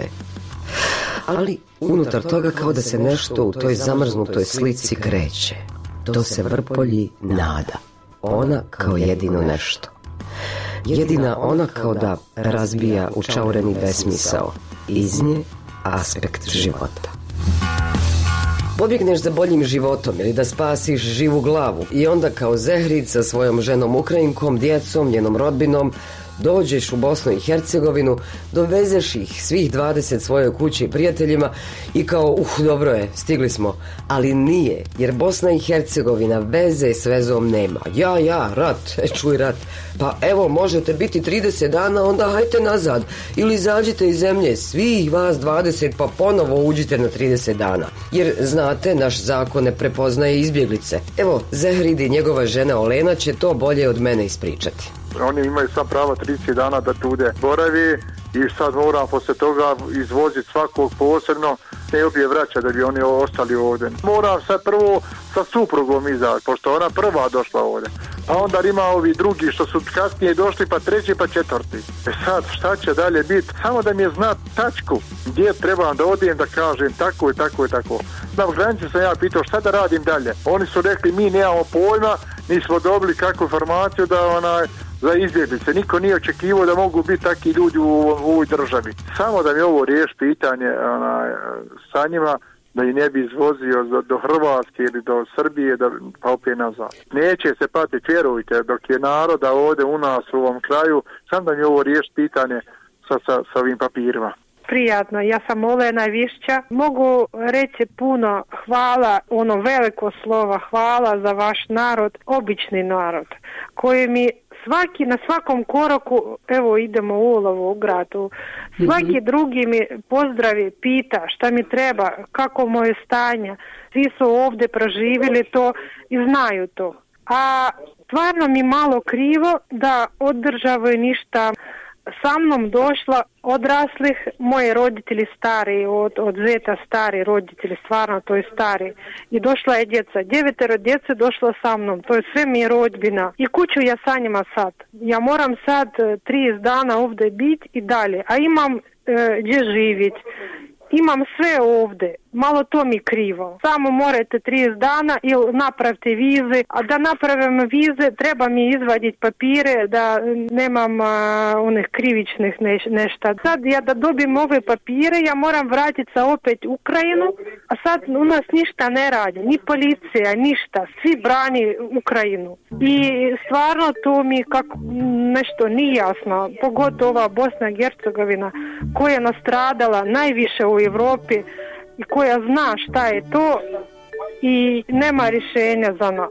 Ali unutar toga kao da se nešto u toj zamrznutoj slici kreće. To se vrpolji nada. Ona kao jedino nešto. Jedina ona kao da razbija učaureni besmisao. Iz nje aspekt života. Pobjegneš za boljim životom ili da spasiš živu glavu i onda kao Zehrid sa svojom ženom Ukrajinkom, djecom, njenom rodbinom dođeš u Bosnu i Hercegovinu, dovezeš ih svih dvadeset svojoj kući i prijateljima i kao, uh, dobro je, stigli smo. Ali nije, jer Bosna i Hercegovina veze s vezom nema. Ja, ja, rat, e, čuj rat. Pa evo, možete biti trideset dana, onda hajte nazad. Ili izađite iz zemlje, svih vas dvadeset, pa ponovo uđite na trideset dana. Jer, znate, naš zakon ne prepoznaje izbjeglice. Evo, Zehrid i njegova žena Olena će to bolje od mene ispričati. Oni imaju sva prava trideset dana da tude boravi i sad moram poslije toga izvoziti svakog posebno, ne obje vraća da bi oni ostali ovdje. Moram sad prvo sa suprugom izaći, pošto ona prva došla ovdje. A onda ima ovi drugi što su kasnije došli, pa treći, pa četvrti. E sad, šta će dalje biti? Samo da mi je znat tačku gdje trebam da odijem, da kažem tako i tako i tako. Na granici sam ja pitao šta da radim dalje. Oni su rekli mi nemamo pojma, nismo dobili kakvu informaciju da onaj za izbjeglice. Niko nije očekivao da mogu biti takvi ljudi u, u ovoj državi. Samo da mi ovo riješi pitanje onaj, sa njima, da i ne bi izvozio do, do Hrvatske ili do Srbije, da, pa opet nazad. Neće se patiti, vjerujte, dok je naroda ovdje u nas u ovom kraju, sam da mi ovo riješi pitanje sa, sa, sa ovim papirima. Prijatno, ja sam Olena Višća. Mogu reći puno hvala, ono veliko slova, hvala za vaš narod, obični narod, koji mi svaki, na svakom koraku, evo idemo u Ulovu, u gradu, svaki mm-hmm. drugi mi pozdravi, pita šta mi treba, kako moje stanje, svi su ovdje proživjeli to i znaju to. A stvarno mi malo krivo da od države ništa. Sa mnom došla odraslih, moji roditelji stari, od, od zeta stari roditelji, stvarno to je stari. I došla je djeca, devetero djece došla sa mnom, to je sve mi je rodbina. I kuću ja sa njima sad. Ja moram sad trideset dana ovdje biti i dalje, a imam e, gdje živjeti. Imam sve ovdje, malo to mi krivo. Samo morate trideset dana ili napravite vize, a da napravim vize treba mi izvaditi papire da nemam uh, onih krivičnih neš, nešta. Sad ja da dobijem ove papire, ja moram vratiti se opet u Ukrajinu, a sad u nas ništa ne radi, ni policija, ništa, svi brani Ukrajinu. I stvarno to mi kako nešto nije jasno, pogotovo ova Bosna i Hercegovina koja je nastradala najviše u Europi i koja zna šta je to i nema rješenja za nas.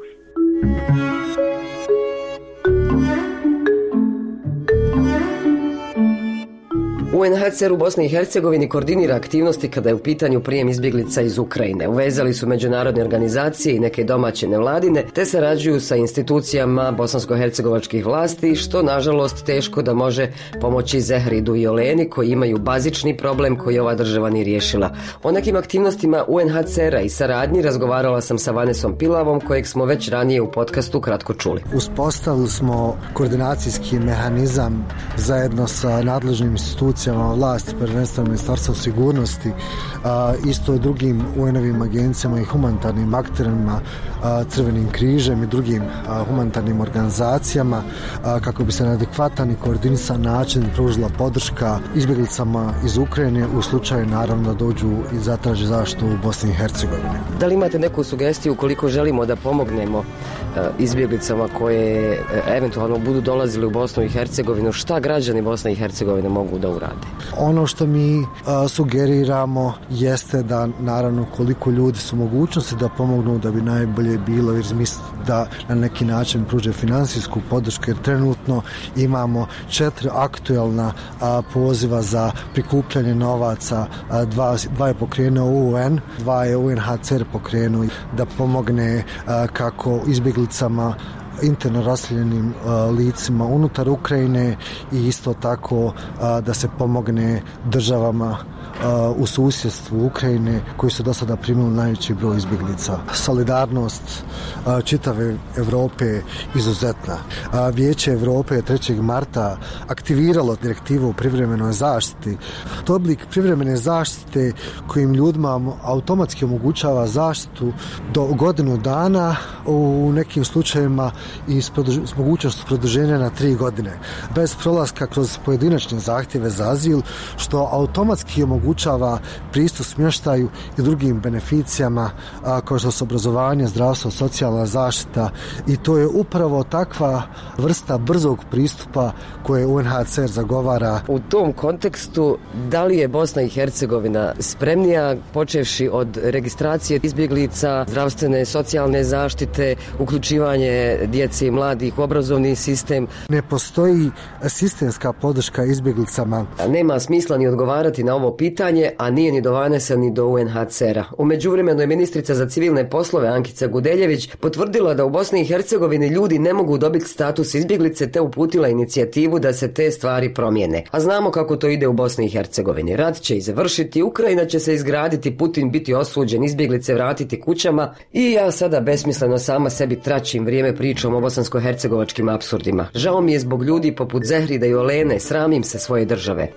U en ha ce er u Bosni i Hercegovini koordinira aktivnosti kada je u pitanju prijem izbjeglica iz Ukrajine. Uvezali su međunarodne organizacije i neke domaće nevladine, te sarađuju sa institucijama bosansko-hercegovačkih vlasti, što nažalost teško da može pomoći Zehridu i Oleni koji imaju bazični problem koji ova država nije riješila. O nekim aktivnostima u en ha ce era i saradnji razgovarala sam sa Vanesom Pilavom, kojeg smo već ranije u podcastu kratko čuli. Uspostavili smo koordinacijski mehanizam zajedno sa nadležnim institucijama vlasti, prvenstveno Ministarstvo sigurnosti, a, isto i drugim u en-ovim agencijama i humanitarnim akterima, a, Crvenim križem i drugim a, humanitarnim organizacijama, a, kako bi se na adekvatan i koordinisan način pružila podrška izbjeglicama iz Ukrajine u slučaju naravno da dođu i zatraže zaštitu u Bosni i Hercegovini. Da li imate neku sugestiju ukoliko želimo da pomognemo izbjeglicama koje eventualno budu dolazili u Bosnu i Hercegovinu, šta građani Bosne i Hercegovine mogu da urade? Ono što mi a, sugeriramo jeste da naravno koliko ljudi su mogućnosti da pomognu, da bi najbolje bilo jer misli da na neki način pruže finansijsku podršku, jer trenutno imamo četiri aktuelna a, poziva za prikupljanje novaca, a, dva, dva je pokrenuo u en, dva je u en ha ce er pokrenuo da pomogne a, kako izbjeglicama interno raseljenim uh, licima unutar Ukrajine i isto tako uh, da se pomogne državama uh, u susjedstvu Ukrajine koji su do sada primili najveći broj izbjeglica. Solidarnost uh, čitave Europe je izuzetna. Uh, Vijeće Europe je trećeg marta aktiviralo direktivu o privremenoj zaštiti. To je oblik privremene zaštite kojim ljudima automatski omogućava zaštitu do godinu dana, u nekim slučajevima i s, produž- s mogućnost produženja na tri godine, bez prolaska kroz pojedinačne zahtjeve za azil, što automatski omogućava pristup smještaju i drugim beneficijama a, kao što su obrazovanje, zdravstvo, socijalna zaštita, i to je upravo takva vrsta brzog pristupa koje u en ha ce er zagovara. U tom kontekstu, da li je Bosna i Hercegovina spremnija, počevši od registracije izbjeglica, zdravstvene, socijalne zaštite, uključivanje djece i mladih u obrazovni sistem? Ne postoji sistemska podrška izbjeglicama. Nema smisla ni odgovarati na ovo pitanje, a nije ni do Vanesa ni do u en ha ce era. U međuvremenu je ministrica za civilne poslove Ankica Gudeljević potvrdila da u Bosni i Hercegovini ljudi ne mogu dobiti status izbjeglice, te uputila inicijativu da se te stvari promijene. A znamo kako to ide u Bosni i Hercegovini. Rat će i završiti, Ukrajina će se izgraditi, Putin biti osuđen, izbjeglice vratiti kućama i ja sada besmisleno sama sebi tračim vrijeme pričom o bosansko-hercegovačkim apsurdima. Žao mi je zbog ljudi poput Zehrida i Olene, sramim se svoje države.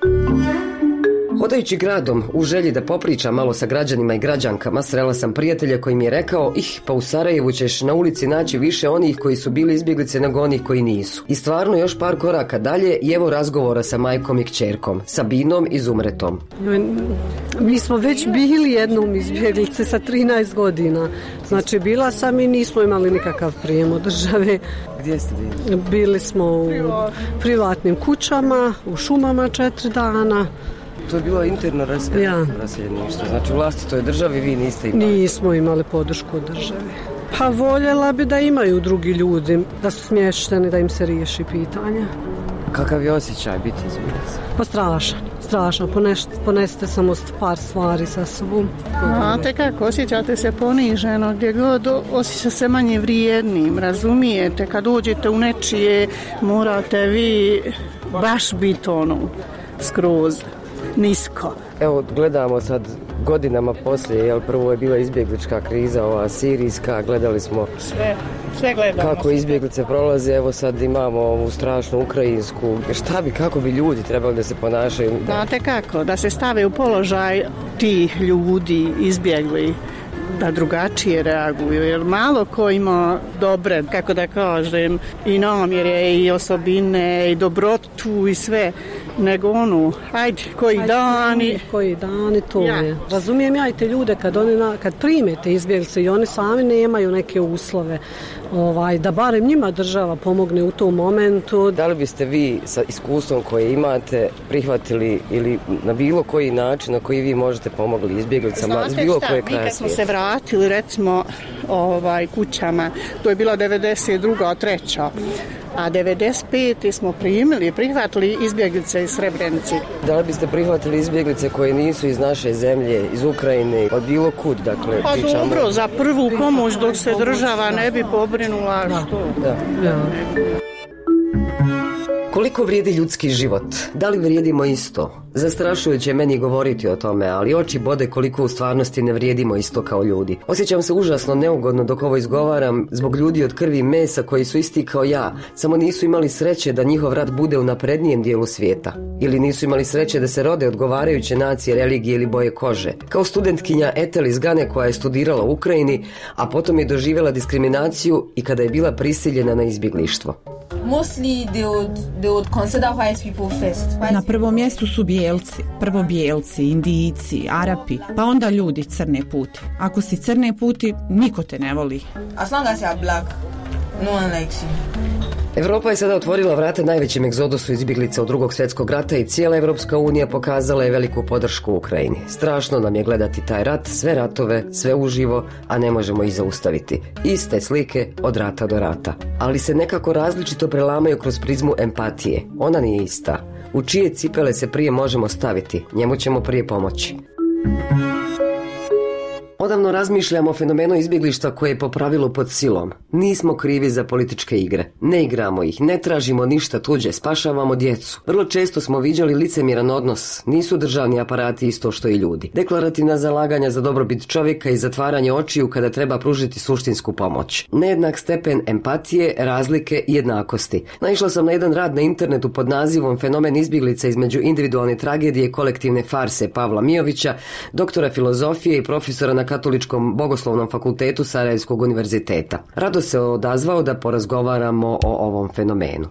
Hodajući gradom u želji da popričam malo sa građanima i građankama, srela sam prijatelja koji mi je rekao: ih, pa u Sarajevu ćeš na ulici naći više onih koji su bili izbjeglice nego onih koji nisu. I stvarno još par koraka dalje i evo razgovora sa majkom i kćerkom, Sabinom i Zumretom. Mi smo već bili jednom izbjeglice sa trinaest godina. Znači bila sam i nismo imali nikakav prijem od države. Gdje ste bili? Bili smo u privatnim kućama, u šumama četiri dana. To je bilo interno raseljeništvo. Ja. Znači u vlastitoj državi vi niste imali? Nismo imali podršku od države. Pa voljela bi da imaju drugi ljudi, da su smješteni, da im se riješi pitanje. Kakav je osjećaj biti izbjeglica? Pa strašan, strašno. Ponešt, ponesete samo par stvari sa sobom. Znate kako, osjećate se poniženo, gdje god osjeća se manje vrijednim, razumijete, kad uđete u nečije morate vi baš biti ono skroz nisko. Evo, gledamo sad godinama poslije, jel, prvo je bila izbjeglička kriza, ova sirijska, gledali smo sve, sve gledamo. Kako izbjeglice prolaze, evo sad imamo ovu strašnu ukrajinsku. Šta bi, kako bi ljudi trebali da se ponašaju? Znate kako, da se stave u položaj tih ljudi izbjegli, da drugačije reaguju, jer malo ko ima dobre, kako da kažem, i namjere, i osobine, i dobrotu, i sve, nego onu, ajde, koji ajde, dani. Koji dani, to ja. je. Razumijem ja i te ljude kad, oni na, kad primete izbjeglice i oni sami nemaju neke uslove, ovaj, da barem njima država pomogne u tom momentu. Da li biste vi sa iskustvom koje imate prihvatili ili na bilo koji način na koji vi možete pomogli izbjeglicama s bilo koje kraja svijeta? Mi kad smo se vratili recimo ovaj, kućama, to je bila devedeset druga treća a devedeset pete smo primili, prihvatili izbjeglice iz Srebrenice. Da li biste prihvatili izbjeglice koje nisu iz naše zemlje, iz Ukrajine, od bilo kud, dakle? Pa pričamo... dobro, za prvu pomoć dok se država ne bi pobrinula, što? Da. Da. Koliko vrijedi ljudski život? Da li vrijedimo isto? Zastrašujuće je meni govoriti o tome, ali oči bode koliko u stvarnosti ne vrijedimo isto kao ljudi. Osjećam se užasno neugodno dok ovo izgovaram zbog ljudi od krvi i mesa koji su isti kao ja, samo nisu imali sreće da njihov rat bude u naprednijem dijelu svijeta. Ili nisu imali sreće da se rode odgovarajuće nacije, religije ili boje kože. Kao studentkinja Etel iz Gane koja je studirala u Ukrajini, a potom je doživjela diskriminaciju i kada je bila prisiljena na izbjeglištvo. Mostly they would, they would consider white people first. White na prvom mjestu su bijelci, prvo bijelci, Indijci, Arapi, pa onda ljudi crne puti. Ako si crne puti, niko te ne voli. As long as you are black, no one likes you. Evropa je sada otvorila vrata najvećem egzodusu izbjeglica od drugog svjetskog rata i cijela Evropska unija pokazala je veliku podršku Ukrajini. Strašno nam je gledati taj rat, sve ratove, sve uživo, a ne možemo ih zaustaviti. Iste slike od rata do rata. Ali se nekako različito prelamaju kroz prizmu empatije. Ona nije ista. U čije cipele se prije možemo staviti, njemu ćemo prije pomoći. Odavno razmišljamo o fenomenu izbjeglištva koje je po pravilu pod silom. Nismo krivi za političke igre. Ne igramo ih, ne tražimo ništa tuđe, spašavamo djecu. Vrlo često smo viđali licemjeran odnos. Nisu državni aparati isto što i ljudi. Deklarativna zalaganja za dobrobit čovjeka i zatvaranje očiju kada treba pružiti suštinsku pomoć. Nejednak stepen empatije, razlike i jednakosti. Naišla sam na jedan rad na internetu pod nazivom Fenomen izbjeglica između individualne tragedije i kolektivne farse Pavla Mijovića, doktora filozofije i profesora na Katoličkom bogoslovnom fakultetu Sarajevskog univerziteta. Rado se odazvao da porazgovaramo o ovom fenomenu.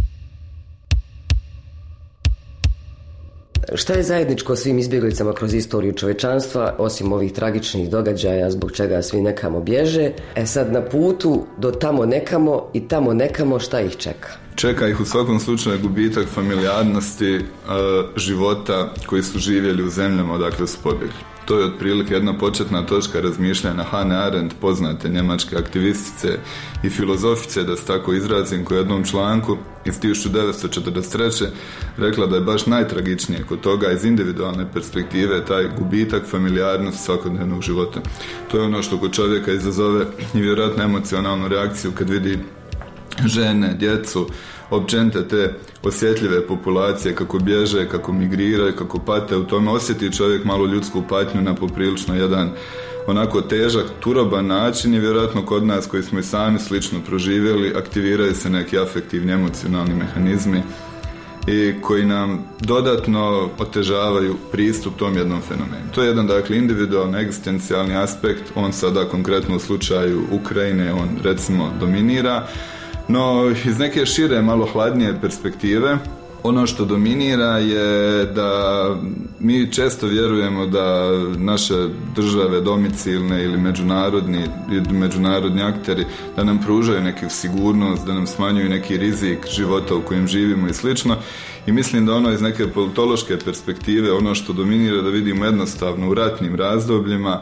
Šta je zajedničko svim izbjeglicama kroz istoriju čovečanstva, osim ovih tragičnih događaja zbog čega svi nekamo bježe? E sad, na putu do tamo nekamo i tamo nekamo, šta ih čeka? Čeka ih u svakom slučaju gubitak familijarnosti, života koji su živjeli u zemljama odakle su pobjegli. To je otprilike jedna početna točka razmišljanja Hannah Arendt, poznate njemačke aktivistice i filozofice, da se tako izrazim, u jednom članku iz tisuću devetsto četrdeset treće rekla da je baš najtragičnije kod toga iz individualne perspektive taj gubitak familijarnosti svakodnevnog života. To je ono što kod čovjeka izazove i vjerojatno emocionalnu reakciju kad vidi žene, djecu, općenite te osjetljive populacije kako bježe, kako migriraju, kako pate. U tome osjeti čovjek malo ljudsku patnju na poprilično jedan onako težak, turoban način i vjerojatno kod nas koji smo i sami slično proživjeli aktiviraju se neki afektivni, emocionalni mehanizmi i koji nam dodatno otežavaju pristup tom jednom fenomenu. To je jedan, dakle, individualni, egzistencijalni aspekt. On sada konkretno u slučaju Ukrajine, on recimo dominira. No, iz neke šire, malo hladnije perspektive, ono što dominira je da mi često vjerujemo da naše države domicilne ili međunarodni, međunarodni akteri da nam pružaju neku sigurnost, da nam smanjuju neki rizik života u kojem živimo i slično. I mislim da ono iz neke politološke perspektive, ono što dominira da vidimo jednostavno u ratnim razdobljima,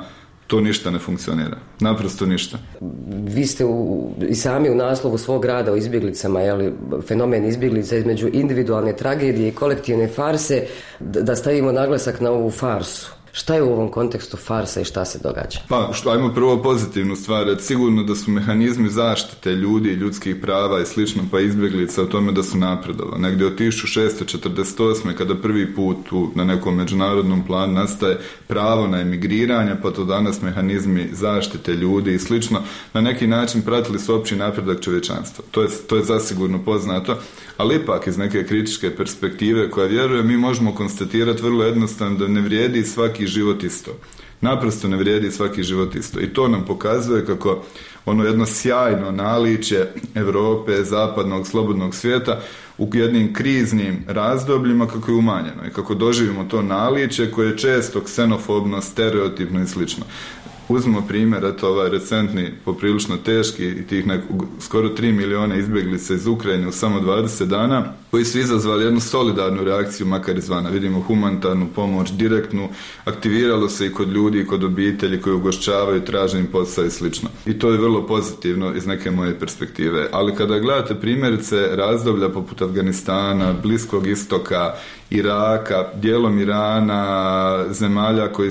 to ništa ne funkcionira. Naprosto ništa. Vi ste u, i sami u naslovu svog rada o izbjeglicama, jeli, fenomen izbjeglica između individualne tragedije i kolektivne farse, da stavimo naglasak na ovu farsu. Šta je u ovom kontekstu farsa i šta se događa? Pa, što, ajmo prvo pozitivnu stvar. Sigurno da su mehanizmi zaštite ljudi, ljudskih prava i slično, pa izbjeglica o tome da su napredovali. Negdje od tisuću šesto četrdeset osme kada prvi put u, na nekom međunarodnom planu nastaje pravo na emigriranje, pa to danas mehanizmi zaštite ljudi i slično, na neki način pratili su opći napredak čovječanstva. To je, to je zasigurno poznato, ali ipak iz neke kritičke perspektive koja vjeruje, mi možemo konstatirati vrlo jednostavno da ne vrijedi svaki život isto. Naprosto ne vrijedi svaki život isto. I to nam pokazuje kako ono jedno sjajno naličje Europe, zapadnog, slobodnog svijeta u jednim kriznim razdobljima kako je umanjeno i kako doživimo to naličje koje je često ksenofobno, stereotipno i slično. Uzmimo primjer, eto ovaj recentni, poprilično teški i tih nekog, skoro tri miliona izbjeglica iz Ukrajine u samo dvadeset dana, koji su izazvali jednu solidarnu reakciju, makar izvana. Vidimo humanitarnu pomoć, direktnu, aktiviralo se i kod ljudi i kod obitelji koji ugošćavaju, traže im posao i slično. I to je vrlo pozitivno iz neke moje perspektive. Ali kada gledate primjerice razdoblja poput Afganistana, Bliskog istoka, Iraka, dijelom Irana, zemalja koji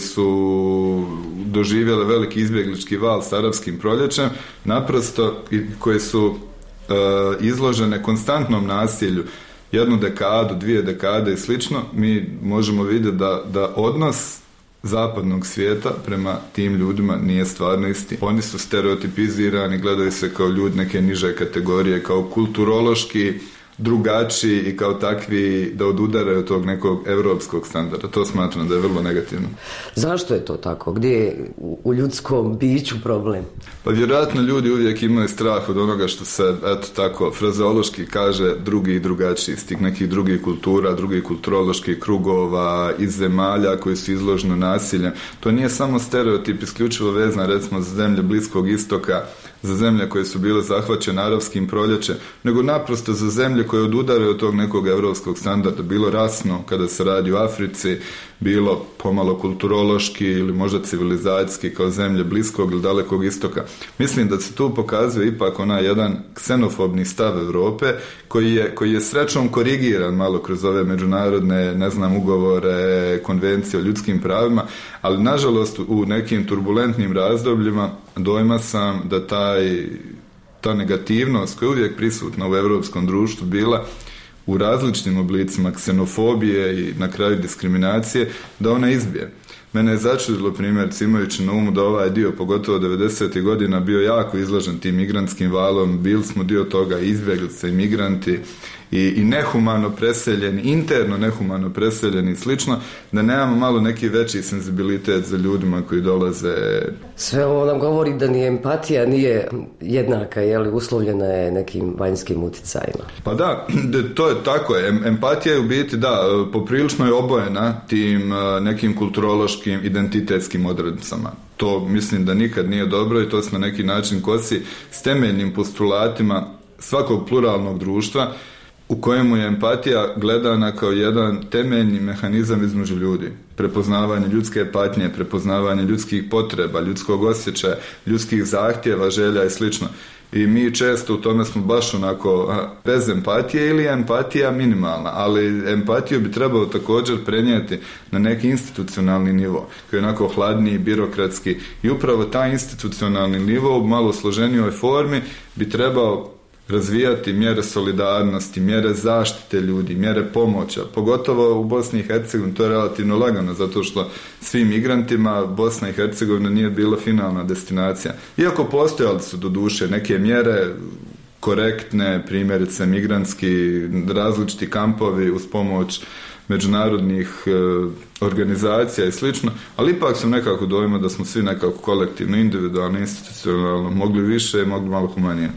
su doživjele veliki izbjeglički val s arapskim proljećem, naprosto koje su e, izložene konstantnom nasilju, jednu dekadu, dvije dekade i slično, mi možemo vidjeti da, da odnos zapadnog svijeta prema tim ljudima nije stvarno isti. Oni su stereotipizirani, gledaju se kao ljudi neke niže kategorije, kao kulturološki drugačiji i kao takvi da odudaraju od tog nekog europskog standarda. To smatram da je vrlo negativno. Zašto je to tako? Gdje je u ljudskom biću problem? Pa vjerojatno ljudi uvijek imaju strah od onoga što se, eto tako, frazeološki kaže drugi i drugačiji, iz tih nekih drugih kultura, drugih kulturoloških krugova, iz zemalja koji su izloženi nasiljem. To nije samo stereotip isključivo vezan, recimo, za zemlje Bliskog istoka, za zemlje koje su bile zahvaćene arapskim proljećem, nego naprosto za zemlje koje odudaraju od tog nekog europskog standarda, bilo rasno kada se radi u Africi, bilo pomalo kulturološki ili možda civilizacijski kao zemlje Bliskog ili Dalekog istoka. Mislim da se tu pokazuje ipak onaj jedan ksenofobni stav Europe koji je, koji je srećom korigiran malo kroz ove međunarodne, ne znam, ugovore, konvencije o ljudskim pravima, ali nažalost u nekim turbulentnim razdobljima dojma sam da taj, ta negativnost koja je uvijek prisutna u europskom društvu bila u različitim oblicima ksenofobije i na kraju diskriminacije, da ona izbije. Mene je začudilo primjer, imajući na umu da ovaj dio, pogotovo devedesetih godina, bio jako izložen tim migrantskim valom, bili smo dio toga, izbjeglice, imigranti i, i nehumano preseljeni, interno nehumano preseljeni i slično, da nemamo malo neki veći senzibilitet za ljudima koji dolaze. Sve ovo nam govori da ni empatija nije jednaka, je li uslovljena je nekim vanjskim utjecajima. Pa da, to je tako. Empatija je u biti, da, poprilično je obojena tim nekim kulturološkim, identitetskim odrednicama. To mislim da nikad nije dobro i to se na neki način kosi s temeljnim postulatima svakog pluralnog društva u kojemu je empatija gledana kao jedan temeljni mehanizam između ljudi. Prepoznavanje ljudske patnje, prepoznavanje ljudskih potreba, ljudskog osjećaja, ljudskih zahtjeva, želja i slično. I mi često u tome smo baš onako bez empatije ili empatija minimalna, ali empatiju bi trebalo također prenijeti na neki institucionalni nivo, koji je onako hladniji, birokratski, i upravo taj institucionalni nivo u malo složenijoj formi bi trebao razvijati mjere solidarnosti, mjere zaštite ljudi, mjere pomoća, pogotovo u Bosni i Hercegovini. To je relativno lagano, zato što svim migrantima Bosna i Hercegovina nije bila finalna destinacija. Iako postojali su do duše neke mjere korektne, primjerice migrantski, različiti kampovi uz pomoć međunarodnih e, organizacija i slično, ali ipak sam nekako dojma da smo svi nekako kolektivno, individualno, institucionalno mogli više i mogli malo humanije.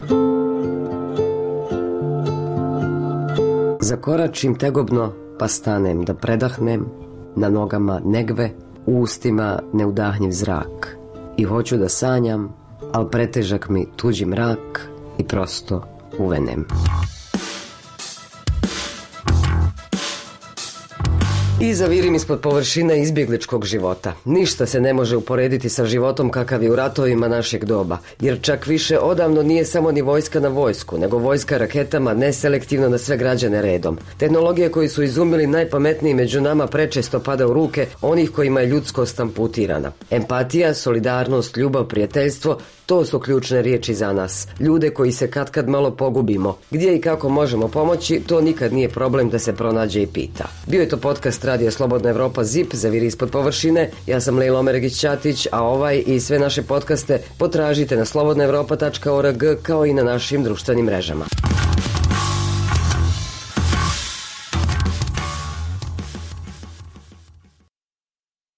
Zakoračim tegobno, pa stanem da predahnem, na nogama negve, u ustima neudahnjiv zrak. I hoću da sanjam, al pretežak mi tuđi mrak i prosto uvenem. I zavirim ispod površine izbjegličkog života. Ništa se ne može uporediti sa životom kakav je u ratovima našeg doba, jer čak više odavno nije samo ni vojska na vojsku, nego vojska raketama neselektivno na sve građane redom. Tehnologije koji su izumili najpametniji među nama prečesto pada u ruke onih kojima je ljudskost amputirana. Empatija, solidarnost, ljubav, prijateljstvo, to su ključne riječi za nas. Ljude koji se katkad malo pogubimo. Gdje i kako možemo pomoći, to nikad nije problem da se pronađe i pita. Bio je to podcast Radio Slobodna Evropa Z I P, Zaviri ispod površine. Ja sam Lejla Omeregić-Ćatić, a ovaj i sve naše podcaste potražite na slobodna evropa tačka org kao i na našim društvenim mrežama.